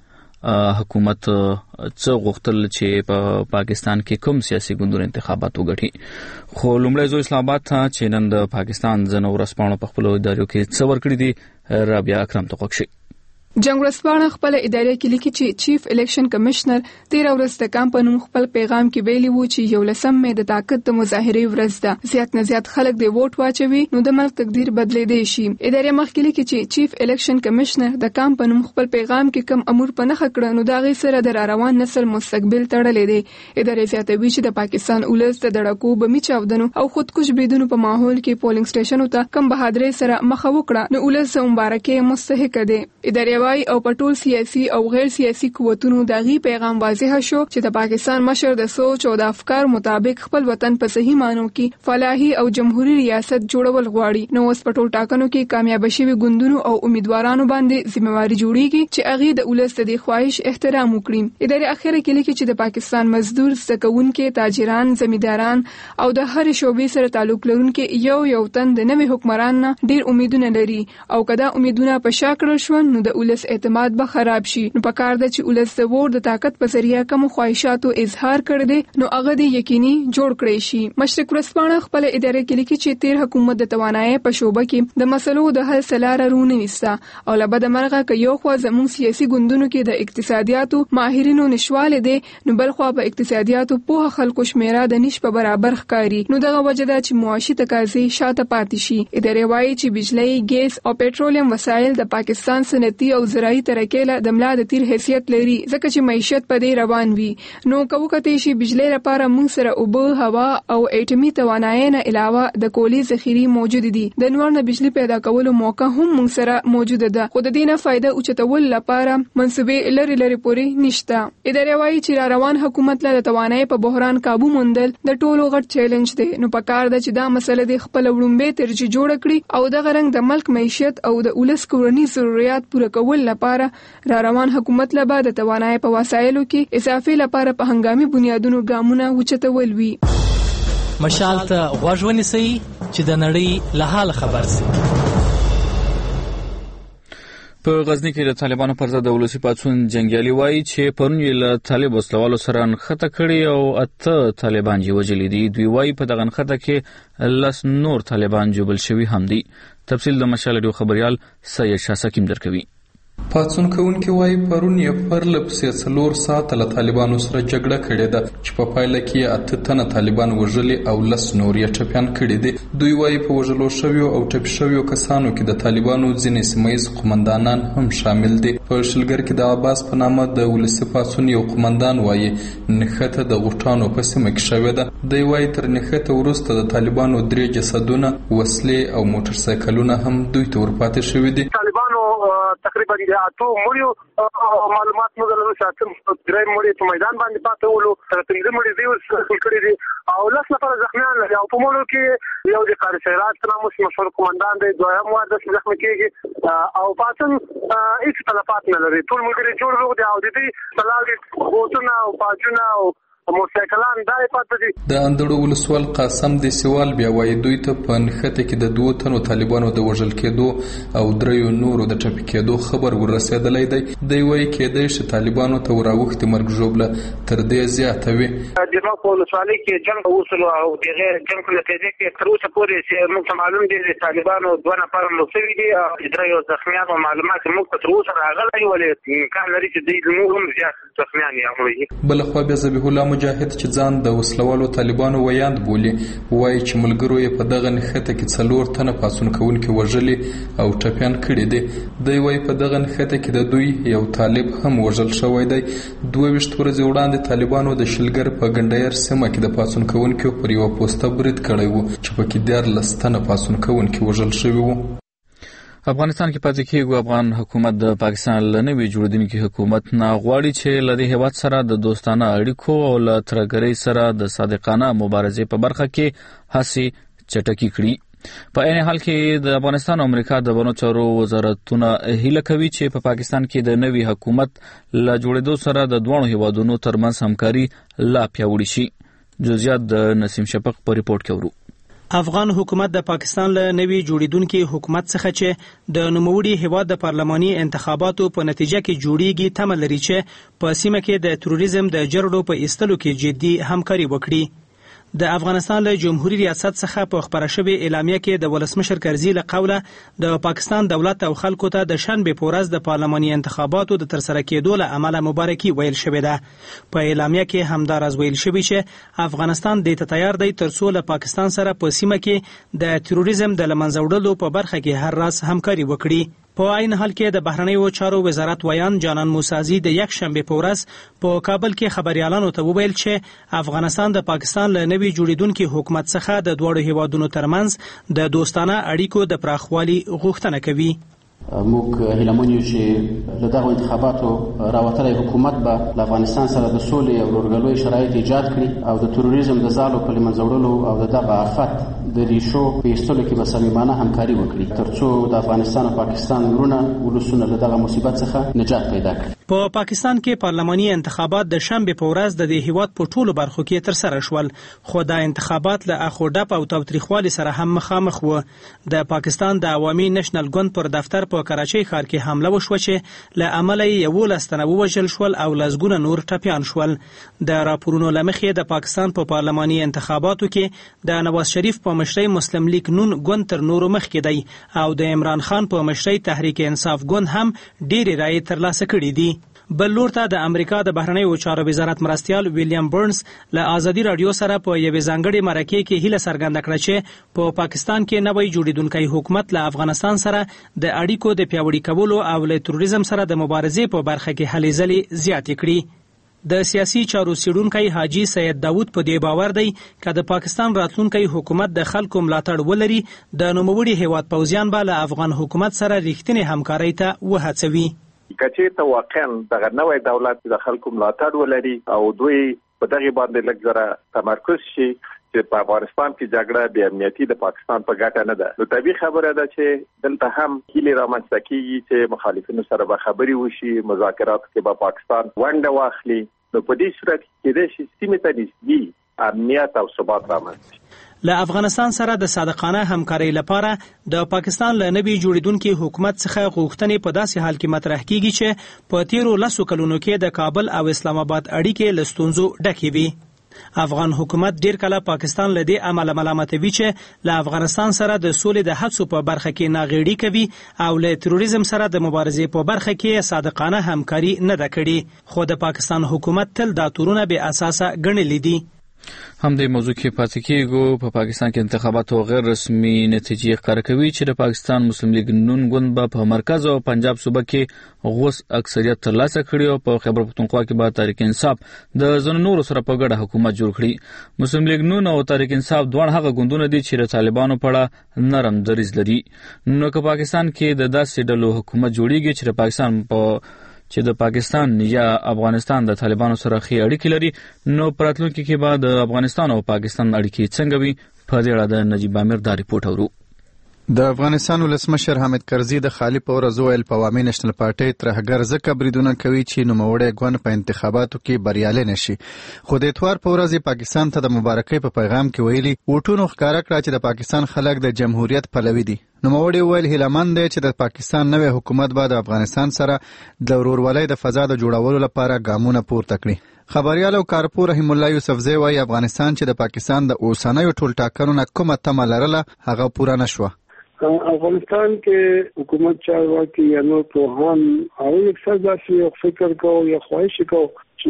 حکومت څه غوښتل چې په پاکستان کې کوم سیاسي ګوندونو انتخابات وګټي. خو لومړی زو اسلام آباد ته چې نن د پاکستان ځنو ورسپانو په خپل ادارو کې څه ورکړي دي رابعه اکرم توقشي. جنگ ورسپانه خپل ادارې کې لیکي چې چیف الیکشن کمشنر 13 ورځ د کام په نوم خپل پیغام کې ویلي وو چې یو لسم مې د طاقت د مظاهرې ورځ ده. زیات نه زیات خلک د ووټ واچوي نو د ملک تقدیر بدلېدای شي. ادارې مخکې لیکي چې چیف الیکشن کمشنر د کام په نوم خپل پیغام کې کم امور په نخښه کړ نو دا غي سره د روان نسل مستقبل تړلې دي. ادارې زیاتوي چې د پاکستان اولس د دړکو بمی چاودنو او خودکش بریدونو په ماحول کې پولینګ سټیشنونو ته کم بهادرۍ سره مخه وکړه نو اولس مبارکي مستحق دي. ادارې وايي او په ټول سیاسي او غیر سیاسي قوتونو دغه پیغام واضح شو چې د پاکستان مشر د سوچ او د افکار مطابق خپل وطن په صحیح مانو کې فلاحي او جمهوریت ریاست جوړول غواړي. نو اوس په ټول ټاکنو کې کامیاب شوي ګوندونو او امیدوارانو باندې ذمہواری جوړیږي چې هغه د اولس د خواهش احترام وکړي. ادارې اخیره کې لیکي چې د پاکستان مزدور سکونکو تاجران زمینداران او د هر شوبې سره تعلق لرونکو یو تن د نوې حکمران نه ډیر امیدونه لري او کدا امیدونه په شا کړل شو نو د اولس اعتماد به خراب شي. نو پکار د چې اولس د ووټ د طاقت په ذریعہ کوم خواهشاتو اظهار کړ دي نو هغه د یقیني جوړ کړی شي. مشرق ورسپانه خپل ادارې کې لیکي چې 13 حکومت د توانایي په شوبه کې د مسلو د حل سلاره رونه وستا او لبد مرغه ک یو خو زموږ سیاسي ګوندونو کې د اقتصادیاتو ماهرینو نشواله دي نو بل خو په اقتصادیاتو په خلکو شمیره د نش په برابر ښکاری نو دغه وجدا چې معاشي تقاضې شاته پاتې شي. ادارې وايي چې بجلی ګیس او پټرولیم وسایل د پاکستان صنعتي او او زراعي ترکې له د ملا د تیر حیثیت لري ځکه چې معیشت په دې روان وي. نو کوکته شي بجلی لپاره موږ سره اوبه، هوا او اټومي توانایي نه علاوه د کولی ذخیره موجود دي. د نور نه بجلی پیدا کولو موقع هم موږ سره موجود ده، خو د دې نه فائدہ اوچتول لپاره منسوبې لري پورې نشته. ادارې وايي چې روان حکومت له توانایي په بحران قابو موندل د ټولو غټ چیلنج دی. نو پکار ده چې دا مسله د خپل وړومبه ترجیح جوړ کړي او د غرنګ د ملک معیشت او د ولس کورنی ضرورت پوره کول لپاره روان حکومت له بعد توانایي په وسایلو کې اضافه لپاره په هنګامي بنیادونو ګامونه اوچتول وي. مشال ته غوږ ونیسئ چې د نړۍ له حال خبر شئ. په غزنی کې د طالبانو پر ضد د ولسی پاڅون جنگیالي وایي چې پرون یې له طالب وسلوالو سره نښته کړې او 8 طالبان یې وژلي دي. دوی وایي په دغه نښته کې 10 نور طالبان جوبل شوي هم دي. تفصیل د مشال رادیو خبريال سید شاه سکیم درکوي. پاڅون کوونکي وایي پرون یې پرله پسې 4 ساعته له طالبانو سره جګړه کړې ده چې په پایله کې 8 تنه طالبان وژلي او 10 نور یې ټپیان کړي دي. دوی وایي په وژلو شویو او ټپي شویو کسانو کې د طالبانو ځینې سیمه‌ییز قومندانان هم شامل دي. په شلګر کې د عباس په نامه د ولسی پاڅون یو قومندان وایي نښته د غوټانو په سیمه کې شوې ده. دوی وایي تر نښته وروسته د طالبانو 3 جسدونه، وسلې او موټر سایکلونه هم دوی ته ورپاتې شوي دي. طالبانو تقریبا د اتو مړیو معلومات موږ له ساتم درې مړي په میدان باندې پاتې ولو، تر مړي دی ورسول کړی دي او لاس لپاره زخمیان لري او په مړو کې یو د قاری سیرات ناموس مشهور قومندان دی، دویم وار د زخمی کېږي او پاتن هیڅ تلفات نه لري. ټول ملګري جوړ لوګ دي او د دې سلاګي غوټونه او پاجونه او موټرسایکلان دای پاتې دي. د اندړو ولسوال قاسم د سیوال بیا وایي دوی ته په نښته کې د 2 تنو طالبانو د وژل کېدو او 3 نورو د ټپي کېدو خبر ورسېدلی دی. دوی وایي کېدای شي طالبانو ته وراوښتې مرګ ژوبله تر دې زیاته وي. د ما په ولسوالۍ کې جنګ وشو او دغه جنګ په نتیجه کې تر اوسه پورې چې موږ ته معلوم دي چې طالبانو 2 نفر مصوي دي او 3 زخمیان او معلومات موږ ته تر اوسه راغلي ولې امکان لري چې دوی هم زیات زخمیان یې. بل خو بیا ذبیح الله مجاهد چې ځان د وسلوالو طالبانو ویاند بولي وایي چې ملګرو یې په دغه نښته کې 4 تنه پاڅون کوونکي وژلي او ټپیان کړي دي. دوی وایي په دغه نښته کې د دوی یو طالب هم وژل شوی دی. 22 ورځې وړاندې طالبانو د شلګر په ګنډیر سیمه کې د پاڅون کوونکو پر یو پوسټه برید کړی وو چې پکې 14 تنه پاڅون کوونکي وژل شوي وو. افغانستان کې پاتې کېږي. افغان حکومت د پاکستان له نوي جوړیدونکي حکومت نه غواړي چې له دې هیواد سره د دوستانه اړیکو او له ترګرۍ سره د صادقانه مبارزې په برخه کې هڅې چټکې کړي. په عین حال کې د افغانستان او امریکا د بهرنیو چارو وزارتونه هیله کوي چې په پاکستان کې د نوي حکومت له جوړېدو سره د دوه هیوادونو ترمنځ همکاري لا پیاوړې شي. جزئیات د نسیم شفق په ریپورت کې ورو. افغان حکومت د پاکستان له نوي جوړیدونکي حکومت څخه چې د نوموړي هیواد د پارلماني انتخاباتو په نتیجه کې جوړیږي تمه لري چې په سیمه کې د تروریزم د جرړو په ایستلو کې جدي همکاري وکړي. د افغانستان له جمهوریت ریاست څخه په خبره شوې اعلامیه کې د ولسمشر کرزي له قوله د پاکستان دولت او خلکو ته د شنبه په ورځ د پارلماني انتخاباتو د ترسره کېدو له امله مبارکي ویل شوې ده. په اعلامیه کې همدار از ویل شوی چې افغانستان د تیار دی ترڅو له پاکستان سره په سیمه کې د تروریزم د لمنځه وړلو په برخه کې هر راز همکاري وکړي. په عین حال کې د بهرنیو چارو وزارت ویان جانان موسازی د یک شنبه په ورځ په کابل کې خبريالانو ته وویل چې افغانستان د پاکستان له نوي جوړیدونکي حکومت څخه د دوه هیوادونو ترمنځ د دوستانه اړیکو د پراخوالي غوښتنه کوي. موږ هیلمن یو چې له دغه انتخاباتو راوتلې حکومت به له افغانستان سره د سولې او ورورګلوۍ شرایط ایجاد کړي او د تروریزم د زالو په لمنځه وړلو او دغه آفت د ریښو په ایستلو کې به صمیمانه همکاري وکړي ترڅو د افغانستان او پاکستان ورونه ولسونه له دغه مصیبت څخه نجات پیدا کړي. په پاکستان کې پارلماني انتخابات د شنبه په ورځ د دې هیواد په ټولو برخو کې ترسره شول، خو د انتخابات له اخوډپ او تاوتریخوالي سره هم مخامخ وو. د پاکستان د عوامي نېشنل ګوند پر دفتر په کراچۍ ښار کې حمله وشوه چې له امله یې 11 تنه ووژل شول او لسګونه نور ټپیان شول. د راپورونو له مخې د پاکستان په پارلماني انتخاباتو کې د نواز شریف په مشرۍ مسلم لیگ نون ګوند تر نورو مخکې دی او د عمران خان په مشرۍ تحریک انصاف ګوند هم ډېرې رایې ترلاسه کړې دي. بل لور ته د امریکا د بهرنیو چارو وزارت مرستیال ویلیام برنز له ازادي رادیو سره په یوې ځانګړې مرکه کې هیله څرګنده کړه چې په پاکستان کې نوی جوړیدونکی حکومت له افغانستان سره د اړیکو د پیاوړي کولو او له تروریزم سره د مبارزې په برخه کې هلې ځلې زیاتې کړي. د سیاسي چارو څیړونکی حاجی سید داود په دې باور دی چې د پاکستان راتلونکی حکومت د خلکو ملاتړ ولري د نوموړي هیواد پوځیان به له افغان حکومت سره ریښتینې همکارۍ ته وهڅوي. کچې ته واقعا دغه نوی دولت د خلکو ملاتړ ولري او دوی په دغه باندې لږ زره تمرکز شي چې په افغانستان کې جګړه د امنیتي د پاکستان په ګټه نه ده. نو طبيعي خبره ده چې دلته هم هیله رامنځته کیږي چې مخالفینو سره به خبري وشي، مذاکرات کې به پاکستان ونډه واخلي. نو په دې صورت کې د سیمې ته نسبي امنیت او ثبات رامنځته شي. له افغانستان سره د صادقانه همکارۍ لپاره د پاکستان له نوي جوړیدونکي حکومت څخه غوښتنې په داسې حال کې مطرح کیږي چې په تیرو 10 کلونو کې د کابل او اسلام آباد اړیکې له ستونزو ډکې وي. افغان حکومت ډیر کله پاکستان له دې عمله ملامتوي چې له افغانستان سره د سولې د هڅو په برخه کې ناغېړي کوي او له تروریزم سره د مبارزې په برخه کې صادقانه همکاري نه ده کړې، خو د پاکستان حکومت تل دا تورونه بې اساسه ګڼلي دي. هم د موضوع کې پاتې کېږو. په پاکستان کې انتخابات او غیر رسمي نتیجې ښکاره کوي چې د پاکستان مسلم لیگ نون ګوند په مرکز او پنجاب صوبه کې غوث اکثریت ترلاسه کړي او په خیبر پختونخوا کې به تحریک انصاف د ځینو نورو سره په ګډه حکومت جوړ کړي. مسلم لیگ نون او تحریک انصاف دوه هغه ګوندونه دي چې د طالبانو په اړه نرم دریځ لري. نو که پاکستان کې د داسې ډلو حکومت جوړیږي چې د پاکستان یا افغانستان د طالبانو سره ښې اړیکې لري، نو په راتلونکي کې به د افغانستان او پاکستان اړیکې څنګه وي؟ په دې اړه د نجیب امیر دا ریپورت اورو. د افغانستان ولسمشر حامد کرزي د خالي په ورځ ویل په عوامي نېشنل پارټۍ ترهګر ځکه بریدونه کوي چې نوموړی ګوند په انتخاباتو کې بریالی نشي. خو د اتوار په ورځ پاکستان ته د مبارکۍ په پیغام کې ویلي ووټونو ښکاره کړه چې د پاکستان خلک د جمهوریت پلوي دي. نوموړی ویل هیلهمند دی چې د پاکستان نوی حکومت به د افغانستان سره د ورورولۍ د فضا د جوړولو لپاره ګامونه پورته کړي. خبريال او کارپور رحیم الله یوسفزی وايي افغانستان چې د پاکستان د اوسنیو ټول ټاکنو نه کومه تمه لرله هغه پوره نشوه. افغانستان کې حکومت چارواکي یا نور پوهان او اکثر داسې یو فکر کو یا خواهش کو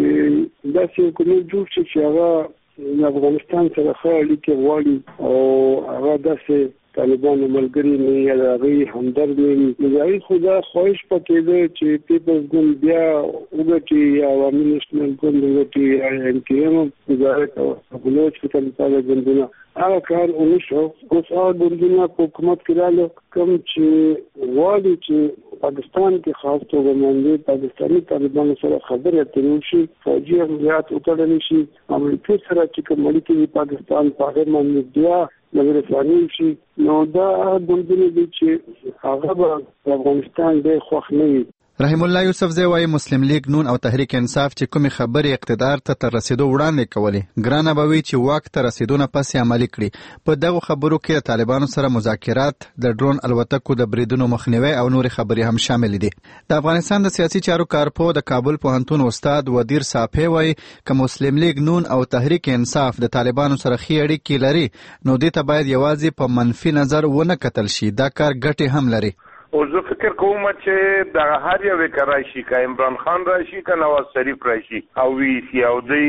چې داسې حکومت جوړ شي چې هغه افغانستان سره ښه اړیکې غواړي او هغه داسې طالبانو ملګري نه یا هغوی همدرد نه وي. نو د هغوی خو دا خواهش پکې دی چې پیپلز ګوند بیا وګټي یا عوامي نیشنل ګوند وګټي یا NPM مظاهرات او بلوچ په طالبانو ګوندونه هغه کار ونشو. اوس هغه ګوندونه په حکومت کې رالو کوم چې غواړي چې پاکستان کې خاص توګه باندې پاکستاني طالبانو سره خبرې اترې وشي، فوجي عملیات وکړل شي، امریکا سره چې کوم اړیکې پاکستان په هغه باندې بیا لګرفانی شي. نو دا ګوندونه دي چې هغه به افغانستان د خوښ نه وي. رحیم الله یوسفزی وايي مسلم لیگ نون او تحریک انصاف چې کومې خبرې اقتدار ته تر رسیدو وړاندې کولې ګرانه به وي چې واک ته رسیدو نه پسې عملي کړي. په دغو خبرو کې د طالبانو سره مذاکرات، د ډرون الوتکو د بریدونو مخنیوي او نورې خبرې هم شامل دي. د افغانستان د سیاسي چارو کارپو د کابل پوهنتون استاد ودیر صافی وايي که مسلم لیگ نون او تحریک انصاف د طالبانو سره ښې اړیکې لري نو دې ته باید یوازې په منفي نظر ونه کتل شي، دا کار ګټې هم لري. او زه فکر کوم چې د هر یو کرایشي کا عمران خان راشي کا نواز شریف راشي او وی سی او دی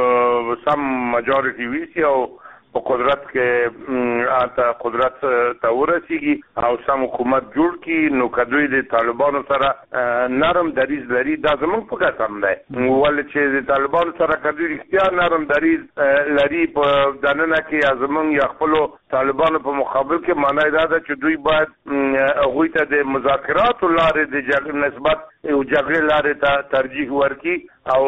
سم میجورټي وی سی او په قدرت کې قدرت ته ورسیږي او سم حکومت جوړ کی نو کدوې د طالبانو سره نرم دریز لري. دا زموږ په ګټه هم دی ول چې د طالبانو سره کدوې اختیار نرم دریز لري په دننه کې زموږ یا خپل طالبانو په مقابل کې معنی دا ده چې دوی باید هغوی ته د مذاکرات لارې د جګړې نسبت او جګړې لارې ته ترجیح ورکړي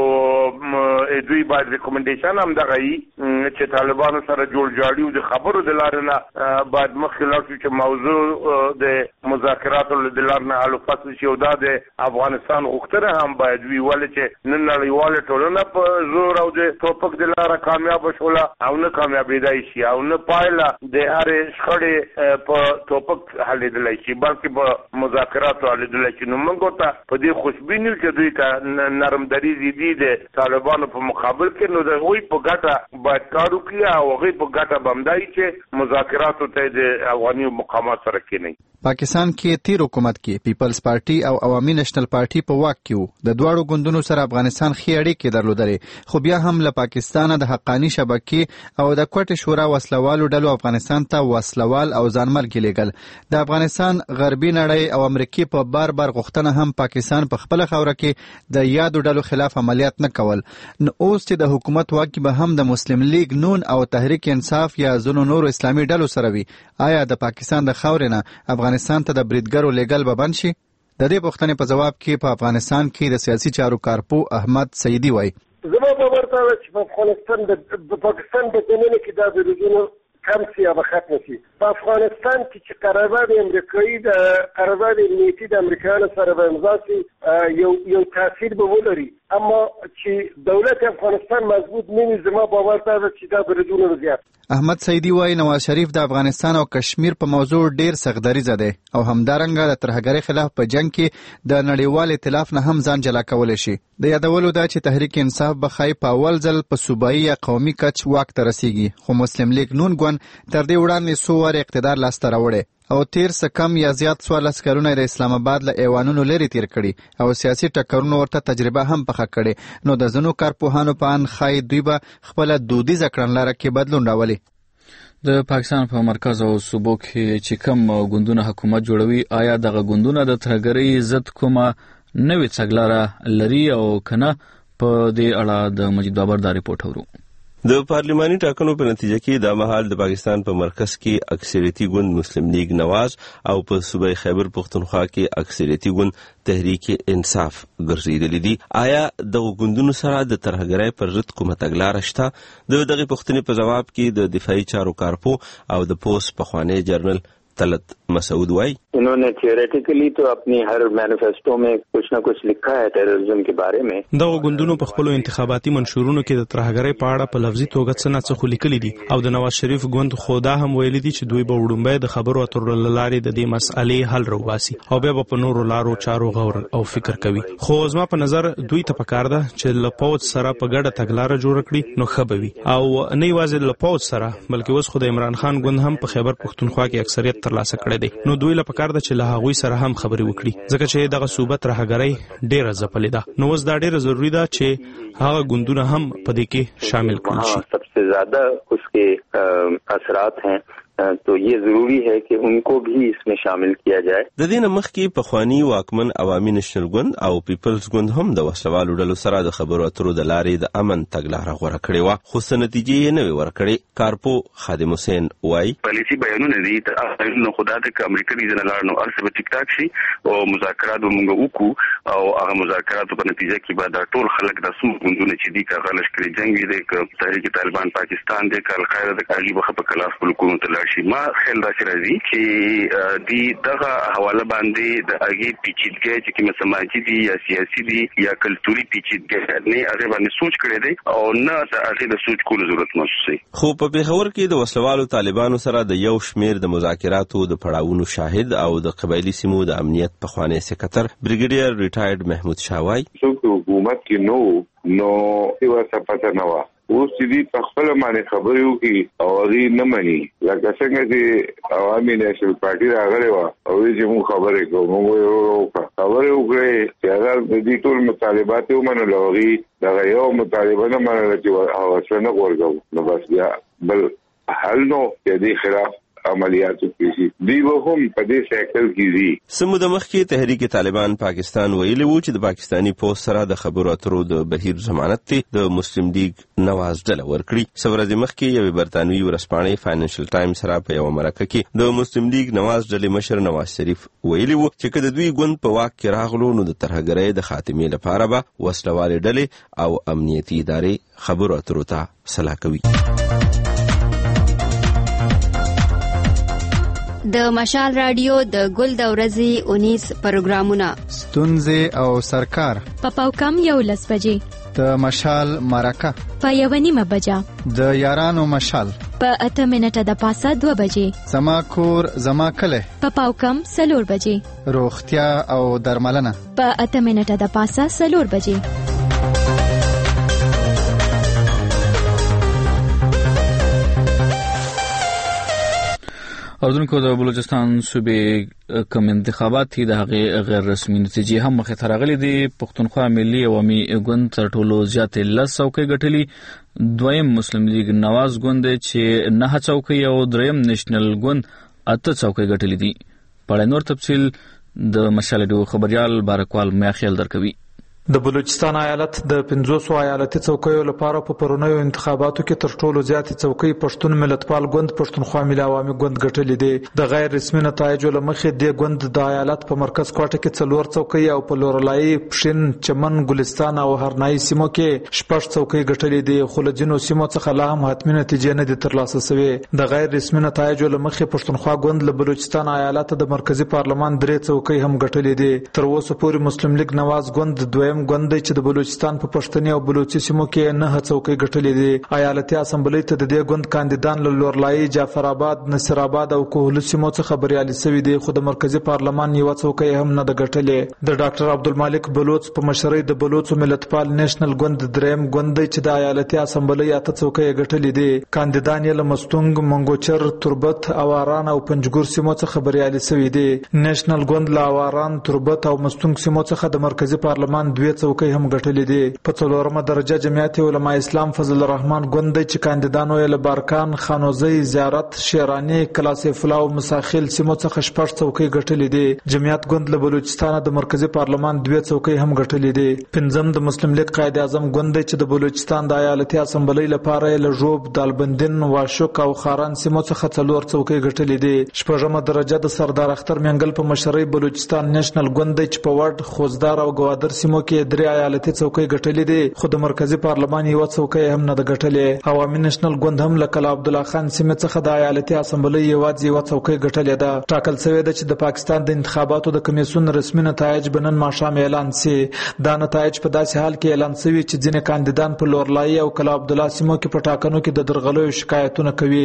او دوی باید ریکومنډیشن هم دغه وي چې طالبانو سره جوړ جاړي د خبرو د لارې نه باید مخکې لاړ شي چې موضوع د مذاکراتو د لارې نه حل فصل شي او دا د افغانستان غوښتنه هم باید وي ولې چې نن نړیواله ټولنه په زور او د ټوپک د لاره کامیاب شوله او نه کامیابېدای شي او نه پایله د هرې شخړې په توپک حلېدلی شي بلکې په مذاکراتو حلېدلی شي. نو موږ ته په دې خوشبیني چې دوی ته نرم دریځ دي د طالبانو په مقابل کې، نو د هغوی په ګټه باید کار وکړي او هغوی په ګټه به همدا وي چې مذاکراتو ته د افغاني مقامات سره کېنوي. پاکستان کې تیر حکومت کې پیپلز پارټي او عوامي نېشنل پارټي په واک کې وو. د دواړو ګوندونو سره افغانستان ښې اړیکې درلودلې، خو بیا هم له پاکستانه د حقاني شبکې او د کوټې شورا وسلوالو ډلو افغانستان ته وسلوال او ځانمرګي لېږل. د افغانستان غربي نړۍ او امریکې په بار غوښتنه هم پاکستان په خپله خاوره کې د یادو ډلو خلاف عملیات نه کول. نو اوس چې د حکومت واک به هم د مسلم لیگ نون او تحریک انصاف یا ځینو نورو اسلامي ډلو سره وي، آیا د پاکستان د خاورې نه افغانستان ته د بریدګرو لیږل به بند شي؟ د دې پوښتنې په جواب کې په افغانستان کې د سیاسي چارو کارپو احمد سیدي وایي زما باور دا چې په افغانستان د پاکستان په دننه کې دا بریدونه کم شي یا ختم شي. په افغانستان کې چې قرارداد امریکایي د قرارداد امنیتي د امریکایانو سره به امضا شي یو تاثیر به ولري، اما چې دولت افغانستان مضبوط نه وي زما باور دا چې دا بریدونه زیات. احمد سیدي وایي نواز شریف د افغانستان او کشمیر په موضوع ډیر سخدریزه دی او همدارنګه د ترهګرۍ خلاف په جنگ کې د نړیوال ائتلاف نه هم ځان جلا کولی شي. د یادولو دا چې تحریک انصاف به ښایي په اول ځل په صوبایي یا قومي کچ واک ته رسیږي، خو مسلم لیگ نون ګوند تر دې وړاندې څو وارې اقتدار لاسته راوړی او تیر څه کم یا زیات 14 کلونه د اسلام آباد له ایوانونو لري تیر کړي او سیاسي ټکرونو ورته تجربه هم پخه کړي. نو د ځینو کارپوهانو په ان ښایي دوی به خپله دودیزه کړنلاره کې بدلون راولي. د پاکستان په مرکز او صوبو کې چې کم ګوندونه حکومت جوړوي، آیا دغه ګوندونه د ترهګرۍ ضد کومه نوې څګلاره لري او کنه؟ په دې اړه د مجید بابر دا ریپورت اورو. د پارلماني ټاکنو په نتیجه کې د مهال د پاکستان په مرکز کې اکثریتي ګوند مسلم لیگ نواز او په صوبه خیبر پختونخوا کې اکثریتي ګوند تحریک انصاف ګرځېدلي دي. آیا دغه ګوندونو سره د ترهګرۍ پر ضد کومه تګلاره شته؟ د دغې پوښتنې په ځواب کې د دفاعي چارو کارپو او د پوس پخوانی جنرال طلعت مسعود وائی انہوں نے تھیوریٹیکلی تو اپنی ہر مینیفیسٹو میں کچھ نہ کچھ لکھا ہے ٹیررزم کے بارے میں. دغه ګوندونو په خپل انتخاباتي منشورونو کې د ترهګرۍ په اړه په لفظي توګه څه نه څه لیکلي دي او د نواز شریف ګوند خدا هم ویلي دي چې دوی به وړاندې د خبرو اترو لارې د دې مسالې حل راوباسي او بیا په نورو لارو چارو غور او فکر کوي. خو زما په نظر دوی ته پکار ده چې له پوج سره په ګډه تګلاره جوړ کړي نو ښه به وي او نه یوازې له پوج سره بلکې اوس خو د عمران خان ګوند هم په خیبر پختونخوا کې اکثریت ترلاسه کړی دی. نو دوی له پکار ده چې له هغوی سره هم خبرې وکړي ځکه چې دغه صوبه ترهګرۍ ډیره ځپلې ده. نو اوس دا ډیره ضروری ده چې هغه ګوندونه هم په دې کې شامل کړل شي. सबसे ज्यादा उसके असरात हैं तो ये जरूरी है कि उनको भी इसमें शामिल किया जाए. د دې نه مخکې پخوانی واکمن عوامي نېشنل ګوند او پیپلز ګوند هم د وسلوالو ډلو سره د خبرو اترو د لارې د امن تګلاره غوره کړې وه، خو څه نتیجې یې نه وې ورکړې. کارپو خادم حسین وایي پالیسي بیانونه دي نو خدا ته که امریکا دې نه لاړ نو هر څه به ټیک ټاک شي او مذاکرات به موږ وکړو او هغه مذاکراتو په نتیجه کې به دا ټول خلک د څومره ګوندونه چې دي که هغه لښکري جنګ وي دی که تحریک طالبان پاکستان دی که القاعده د هغې به ښه په کلاف خپلو کورونو ته لاړ شي. ما خیال داسې راځي چې دی دغه حواله باندې د هغې پیچیدګۍ چې کومه سماجي دي یا سیاسي دي یا کلتوري پیچیدګۍ نه هغې باندې سوچ کړی دی او نه د هغې د سوچ کولو ضرورت محسوسوي. خو په پېښور کې د وسلوالو طالبانو سره د یو شمېر د مذاکراتو د پړاوونو شاهد او د قبایلي سیمو د امنیت پخوانی سکرټر بریګیډیر ریټایرډ محمود شاه وایي څوک حکومت کې نو یوه څه پته نه وه. اوس چې دوی په خپله باندې خبرې وکړي او هغې نه مني لکه څنګه چې عوامي نیشنل پارټي راغلې وه او وایي چې موږ خبرې کوو موږ وکړه خبرې وکړې چې هغه د دې ټول مطالبات یې ومنلو هغې دغه یو مطالبه نه منله چې وسله نه غورځوو نو بس بیا بل حل نو چې دې خلاف عملیاتو کیږي دی هم په دې سایکل کې دي. سمو د مخکې تحریک طالبان پاکستان ویلي وو چې د پاکستانی پوس سره د خبرو اترو د بهیر ضمانت ته د مسلم لیگ نواز ډله ورکړي. څو ورځې مخکې یو برتانوي ورځپاڼې فاینانشل ټایمز سره په یو مرکه کې د مسلم لیگ نواز ډلې مشر نواز شریف ویلي وو چې کله دوی ګوند په واک کې راغلو نو د ترهګرۍ د خاتمې لپاره به وسلوالې ډلې او امنیتي ادارې خبرو اترو ته سلا کوي. د مشال رادیو د ګل د ورځې 19 پروګرامونه ستونزې او سرکار په پاوکم 11 بجې د مشال مرکه په 1:30 بجه، د یارانو مشال په 8 منټه د پاسه 2 بجې، زما کور زما کله په پاوکم 4 بجې، روغتیا او درملنه په 8 منټه د پاسه 4 بجې. اوردونکو د بلوچستان صوبې کوم انتخابات دي د هغه غیر رسمي نتیجې هم مخې ته راغلي دي. پښتونخوا ملي عوامي ګوند تر ټولو زیات 10 څوکۍ ګټلي، دویم مسلم لیگ نواز ګوند چې 9 څوکۍ او دریم نېشنل ګوند 8 څوکۍ ګټلي دي. په اړه نور تفصیل د مشال ډیو خبريال بارکوال میاخیل درکوي. د بلوچستان ایالت د 500 ایالتي څوکیو لپاره په پرونیو انتخاباتو کې تر ټولو زیات څوکۍ پښتون ملتپال ګوند پښتونخوا ملي عوامي ګوند ګټلې دي. د غیر رسمي نتایجو لمخې د ګوند د ایالت په مرکز کوټه کې 4 څوکۍ او په لورلای پښین چمن ګلستان او هرنای سیمو کې 6 څوکۍ ګټلې دي، خو له ځینو سیمو څخه لا هم حتمي نتیجې نه دي ترلاسه شوې. د غیر رسمي نتایجو لمخې پښتونخوا ګوند له بلوچستان ایالت د مرکزی پارلمان 3 څوکۍ هم ګټلې دي. تر اوسه پورې مسلم لیگ نواز ګوند دویم ګوند چې د بلوچستان په پښتني او بلوچي سیمو کې 9 څوکۍ ګټلې دي. ایالتي اسمبلی ته د دې ګوند کاندیدان له لورلای جعفر آباد، نصر آباد او کوهلو سیمو څخه بریالي شوي دي، خو د مرکزی پارلمان یو څوکۍ هم نه ده ګټلې. د ډاکټر عبدالمالک بلوچ په مشرۍ د بلوچ ملتپال نېشنل ګوند دریم ګوند چې د ایالتي اسمبلی 8 څوکۍ ګټلې دي. کاندیدان یې له مستونګ، منګوچر، تربت، اواران او پنجګور سیمو څخه بریالي شوي دي. نېشنل ګوند له اواران، تربت او مستونګ سیمو څخه د مرکزی پارلمان 2 څوکۍ هم ګټلې دي. په 4مه درجه جمعیت علماء اسلام فضل الرحمن ګوند چې کاندیدانو یې له بارکان، خانوزی، زیارت، شیرانی، کلاسف الله او مساخیل سیمو څخه 6 څوکۍ ګټلې دي. جمعیت ګوند له بلوچستان د مرکزی پارلمان 2 څوکۍ هم ګټلې دي. پنځم د مسلم لیگ قائد اعظم ګوند چې د بلوچستان د ایالتي اسمبلی لپاره له ژوب، دالبندین، واشوک او خاران سیمو څخه 4 څوکۍ ګټلې دي. 6مه درجه د سردار اختر منګل په مشرۍ بلوچستان نېشنل ګوند چې په وړ، خوزدار او گوادر سیمو کې 3 ایالتي څوکۍ ګټلې دي، خو د مرکزی پارلمان یو څوکۍ هم نه ده ګټلې. عوامي نېشنل ګوند هم له کلا عبدالله خان سیمه څخه د ایالتي اسمبلی یو څوکۍ ګټلې ده. ټاکل شوی ده چې د پاکستان د انتخاباتو د کمیسیون رسمي نتایج بنن ماښام اعلان شي. دا نتایج په داسې حال کې اعلان شوي چې ځینې کاندیدان په لورلای او کلا عبدالله سیمو کې په ټاکنو کې د درغلیو شکایتونه کوي.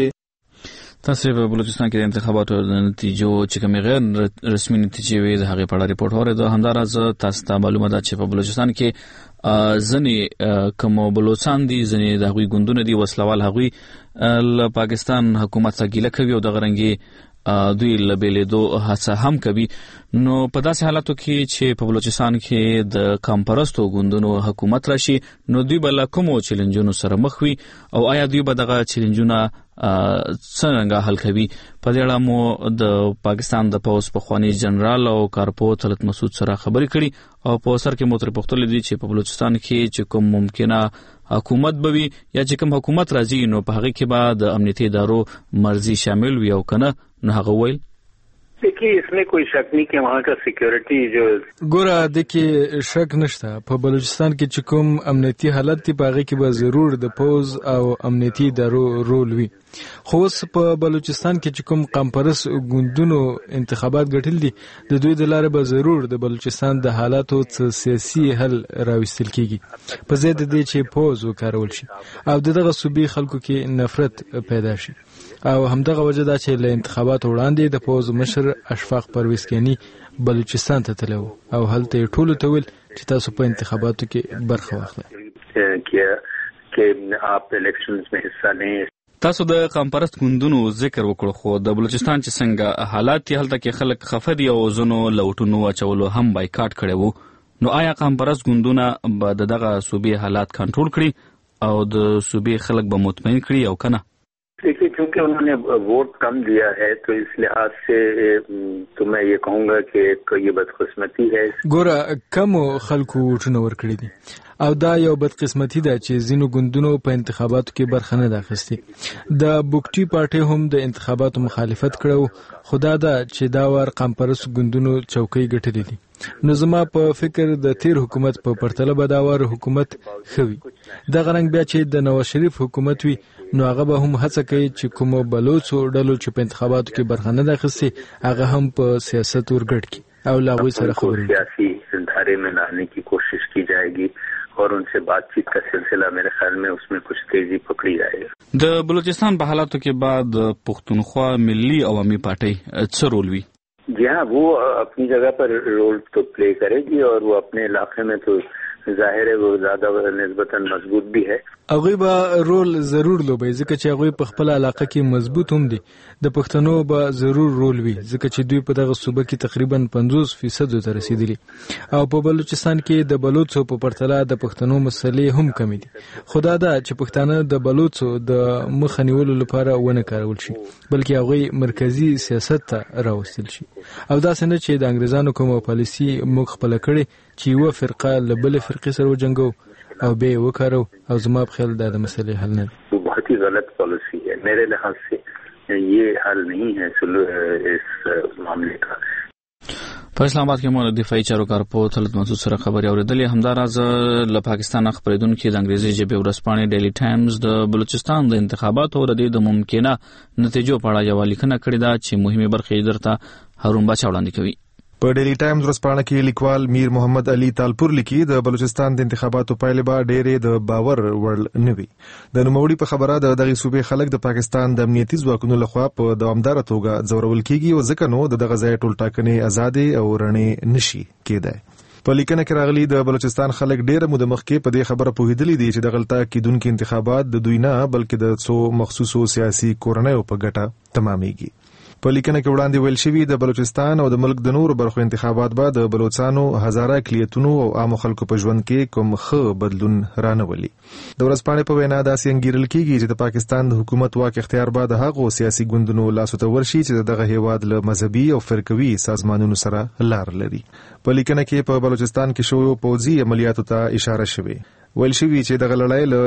تاسو په بلوچستان کې د انتخاباتو د نتیجو چې کوم غیر رسمي نتیجې وي د هغه په اړه ریپورت اوریدو. همدارز تاسو ته معلومه ده چې په بلوچستان کې ځنې کوم بلوچستان دي، ځنې د هغوی ګوندونه دي وسلوال، هغوی له پاکستان حکومت څخه ګیله کوي او د غرنګي دوی له بیلېدو هڅه هم کوي. نو په داسې حالاتو کې چې په بلوچستان کې د قامپرستو ګوندونو حکومت راشي، نو دوی به له کومو چیلنجونو سره مخ وي او آیا دوی به دغه چیلنجونه څنګه حل کوي؟ په دې اړه مو د پاکستان د پوز پخوانی جنرال او کارپو طلعت مسعود سره خبرې کړي او په سر کې مو ترې پوښتنه دي چې په بلوچستان کې چې کوم ممکنه حکومت به وي یا چې کوم حکومت راځي نو په هغه کې به د امنیتي ادارو مرزي شامل وي او کنه. نو هغه ویل देखिए इसमें कोई शक नहीं कि वहाँ का सिक्योरिटी जो ګوره देखिए شک نشته. په بلوچستان کې چې کوم امنیتي حالت دی په هغه کې به ضرور د پوز او امنیتي ادارو رول وي. خو اوس په بلوچستان کې چې کوم قامپرس ګوندونو انتخابات ګټل دي د دوی د لارې به ضرور د بلوچستان د حالاتو سیاسي حل راوستل کیږي په ځای د دې چې پوز وکارول شي او دغه صوبې خلکو کې نفرت پیدا شي. او همدغه وجه دا چې له انتخابات وړاندې د پوز مشر اشفاق پرویز کینی بلوچستان ته تلو او هلته ټولو ته ویل چې تاسو په انتخاباتو کې برخه واخلئ چې آپ الیکشنز میں حصہ لیں. تاسو د قامپرست ګوندونو ذکر وکړو، خو د بلوچستان چې څنګه حالات دي هلته کې خلک خفه دي او ځینو لوټونو اچولو هم بایکاټ کړی وو. نو آیا قامپرست ګوندونه به دغه صوبې حالات کنټرول کړي او د صوبې خلک به مطمئن کړي او کنه؟ देखिए क्योंकि उन्होंने वोट कम दिया है तो इस लिहाज से तो मैं ये कहूँगा कि ये बदकिस्मती है. ګوره کم خلکو ووټونه ورکړي دي او دا یو بدقسمتي ده چې ځینو ګوندونو په انتخاباتو کې برخه نه اخیستې. د بوکټي پارټي هم د انتخاباتو مخالفت کړو، خو دا ده چې دا وار قامپرس ګوندونو چوکۍ ګټلې دي. نو زما په فکر د تیر حکومت په پرتله به دا وار حکومت خوي. دغه رنګ بیا چې د نواز شریف حکومت وي نو هغه به هم هڅه کوي چې کوم بلوچو ډلو چې په انتخاباتو کې برخه نه اخیستې هغه هم په سیاست ورګډ کی او لاغوي سره خبرې سیاسي دھارے میں لانے کی کوشش کی جائے گی और उनसे बातचीत का सिलसिला मेरे ख्याल में उसमें कुछ तेजी पकड़ी जाएगा। د बलूचिस्तान په حالاتو کې بعد پښتونخوا ملي عوامي پارټي څه رول وي؟ जी हाँ, वो अपनी जगह पर रोल तो प्ले करेगी और वो अपने इलाके में तो ظاهر है वो ज्यादा نسبتا मजबूत भी है. هغه به رول ضرور لوبي ځکه چې هغه په خپل علاقه کې مضبوط هم دي. د پښتنو به ضرور رول وي ځکه چې دوی په دغه صوبه کې تقریبا 50% ته رسیدلي او په بلوچستان کې د بلوچو په پرتله د پښتنو مسلې هم کم دي. خدا دا چې پښتانه د بلوچو د مخنیولو لپاره ونه کارول شي بلکې هغه مرکزی سیاست ته راوستل شي او دا څنګه چې د انګریزانو کومه پالیسی مخ خپل کړي چې یو فرقه لبل فرقې سره وجنګو او به وکړو او زما په خیال دا د مسلې حل نه دی. बहुत ही गलत पॉलिसी है मेरे लिहाज से, ये हल नहीं है इस मामले का. په اسلام آباد کې مو د دفاعي چارو کارپو طلعت مسعود سره خبري اوریدلې. همداراز له پاکستان خبرېدونکو د انګریزي ژبې ورځپاڼې ډیلی ټایمز د بلوچستان د انتخاباتو د ممکنه نتیجو په اړه یو لیکنه کړې ده چې مهمه برخه درته هارون باچا وړاندې کوي. په ډیلی ټایمز ورځپاڼه کې لیکوال میر محمد علي تالپور لیکي د بلوچستان د انتخاباتو پایلې به ډېرې د باور وړ نه وي. د نوموړي په خبره د دغه صوبې خلک د پاکستان د امنیتي ځواکونو لخوا په دوامدار توګه ځورول کیږي او ځکه نو دغه ځای ټول ټاکنې آزادې او رڼې نشي کېدای. په لیکنه کې راغلي د بلوچستان خلک ډېر مو د مخکې په دې خبره پوهېدلي دي چې د غلطه کیدونکو انتخابات د دوی نه بلکې د څو مخصوصو سیاسي کورنیو په ګټه تمامېږي. په لیکنه کې وړاندې ویل شوی د بلوچستان او د ملک د نورو برخو انتخابات به د بلوچستانو هزاره اقلیتونو او عام خلکو په ژوند کې کوم ښه بدلون رانهولي. د ورځپاڼې په وینا داسې انګیرل کیږي چې د پاکستان د حکومت واک اختیار به د هغو سیاسي ګوندونو لاسو ته ورشي چې دغه هیواد له مذهبي او فرقوي سازمانونو سره لار لري. په لیکنه کې په بلوچستان کې شویو پوځي عملیاتو ته اشاره شوې. ویل شوی چې د غلړای له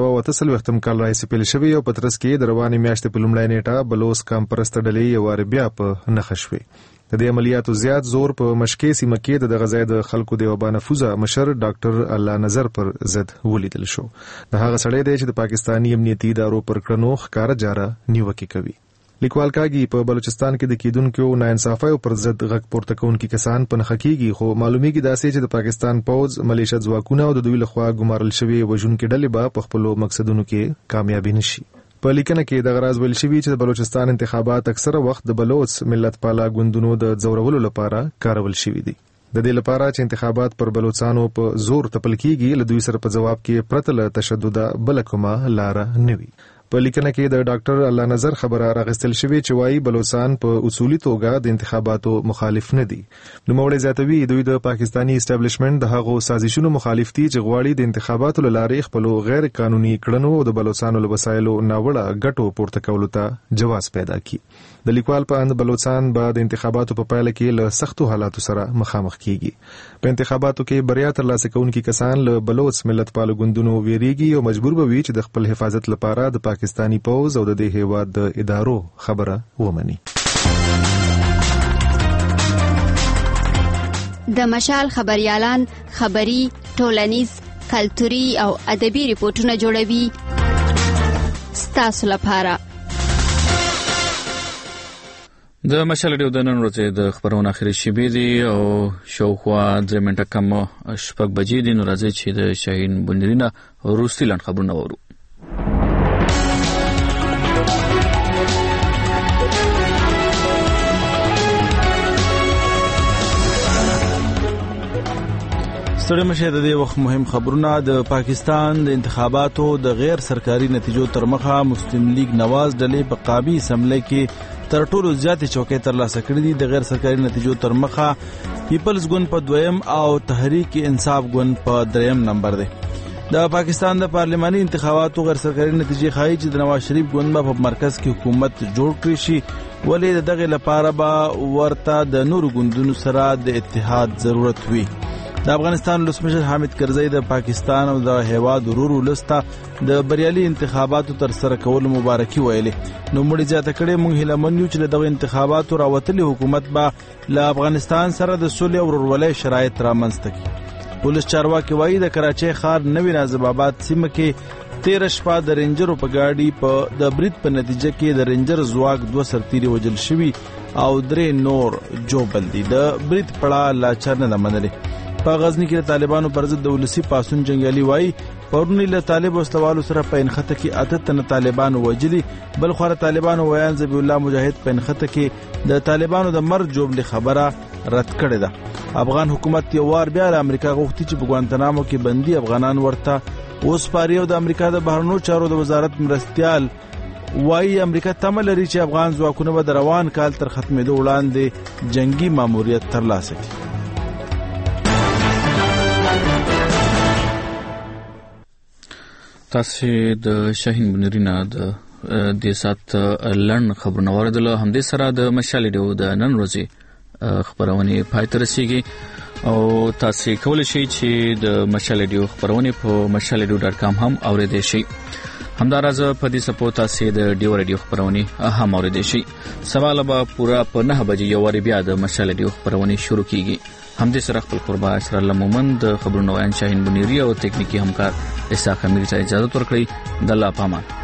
1948 کال راهیسې پیل شوی او په ترڅ کې د روانې میاشتې په لومړۍ نیټه بلوچ کام پرست ډلې یو عربیا په نښه شوې. د دې عملیاتو زیات زور په مشکې سیمه کې د غزا د خلکو د وبانفوزه مشر ډاکټر الله نظر پر ضد ولیدل شو. د هغه سړی دی چې د پاکستانی امنیتي ادارو پر کړنو ښکار جاره نیوکه کوي. لیکوال کاږي په بلوچستان کې د کیدونکو ناانصافۍ او پر ضد غږ پورته کوونکي کسان په نښه کیږي خو معلومیږي داسې چې د پاکستان پوځ ملیشه ځواکونه او د دوی لخوا ګمارل شوی وژونکي ډلې به په خپلو مقصدونو کې کامیابی نشي. په لیکنه کې د غراض ویل شوی چې د بلوچستان انتخابات اکثره وخت د بلوچ ملت پالا ګوندونو د ځورولو لپاره کارول شوی دي. د دې لپاره چې انتخابات پر بلوچستانو په زور تپل کیږي له دوی سره په جواب کې پرته له تشدد بل کومه لار نه وي. په لیکنه کې د ډاکټر الله نظر خبره راغستل شوې چې وايي بلوچستان په اصولي توګه د انتخاباتو مخالف نه دي. نوموړی زیاتوي دوی د پاکستانی اسټابلیشمنت د هغو سازشونو مخالف دي چې غواړي د انتخاباتو لارې خپل غیر قانوني کړنو او د بلوچستانو له وسایلو ناوړه ګټو پورته کولو ته جواز پیدا کړي. د لیکوال په اند بلوچستان به د انتخاباتو په پایله کې له سختو حالاتو سره مخامخ کیږي. په انتخاباتو کې بریا ترلاسه کوونکي کسان له بلوچ ملت پالو ګوندونو ویریږي او مجبور به وي چې د خپل حفاظت لپاره د پاکستانی پوز او د دې هیواد د ادارو خبره ومني. د مشال خبريالان خبري ټولنیز کلتوري او ادبي ریپورتونه جوړوي ستاسو لپاره. د مشال ډیو د نن ورځې د خبرونو اخري شیبې دي او شاوخوا 3 منټه کم شپږ بجې دي. نو راځي چې د شاهین بندرینه روسي لاند خبرونه وورو. ستړي مشه د دې وخت مهم خبرونه. د پاکستان د انتخاباتو د غیر سرکاري نتیجو تر مخه مسلم لیگ نواز ډلې په قابي اسمبلی کې تر ټولو زیاتې چوکۍ ترلاسه کړې دي. د غیر سرکاري نتیجو تر مخه پیپلز ګوند په 2م او تحریک انصاف ګوند په 3م نمبر دی. د پاکستان د پارلماني انتخاباتو غیر سرکاري نتیجې ښایي چې د نواز شریف ګوند په مرکز کې حکومت جوړ کړی شي ولې دغه لپاره به ورته د نورو ګوندونو سره د اتحاد ضرورت وي. د افغانستان ولسمشر حامد کرزی د پاکستان او د هیواد ورورو لسته د بریالي انتخاباتو تر سره کول مبارکي ویلې. نو مړي زیاته کړي مونږ هیله من یو چې دغه انتخاباتو راوتلي حکومت به له افغانستان سره د صلح او ورورولۍ شرایط رامنځته کړي. پولیس چارواکي وایي د کراچۍ ښار نوی ناظم آباد سیمه کې 13 شپه د رینجرو په گاډي په د برید په نتیجه کې د رینجر ځواک 2 سرتیري وژل شوي او 3 نور جوبل دي. د برید پړه لا چا نه منلې. په غزنی کې طالبانو پر ضد د ولسی پاسون جنگیالي وایي پرونی له طالب واستوالو سره په انخته کې اته تن طالبانو وجلي بل خو طالبانو ویان ذبی الله مجاهد په انخته کې د طالبانو د مرګ جوړ خبره رد کړې ده. افغان حکومت یو وار بیا د امریکا غوښتي چې په ګوانتنامو کې بندي افغانان ورته وسپاري او د امریکا د بهرنیو چارو د وزارت مرستيال وایي امریکا تمه لري چې افغان ځواکونه به د روان کال تر ختمېدو وړاندې جنگي ماموریت ترلاسه کړي. تاسو د شاهین بنرینا د سات لړن خبرونه اوریدل. همدې سره د مشال ډیو د نن ورځې خبرونه پای ته رسیږي او تاسو کولای شئ چې د مشال ډیو خبرونه په mashalradio.com هم اوریدئ شئ. همداراز په دې سپو تاسو د ډیو رادیو خبرونه هم اوریدئ شئ. سوال به پورا په 9 بجې یو وری بیا د مشال ډیو خبرونه شروع کیږي. همدې سره خپل قربا اسر الله مومن د خبرونو وایي شاهین بنيري او تکنیکی همکار اسحاق امیر ته اجازه ورکړئ. د الله پامان.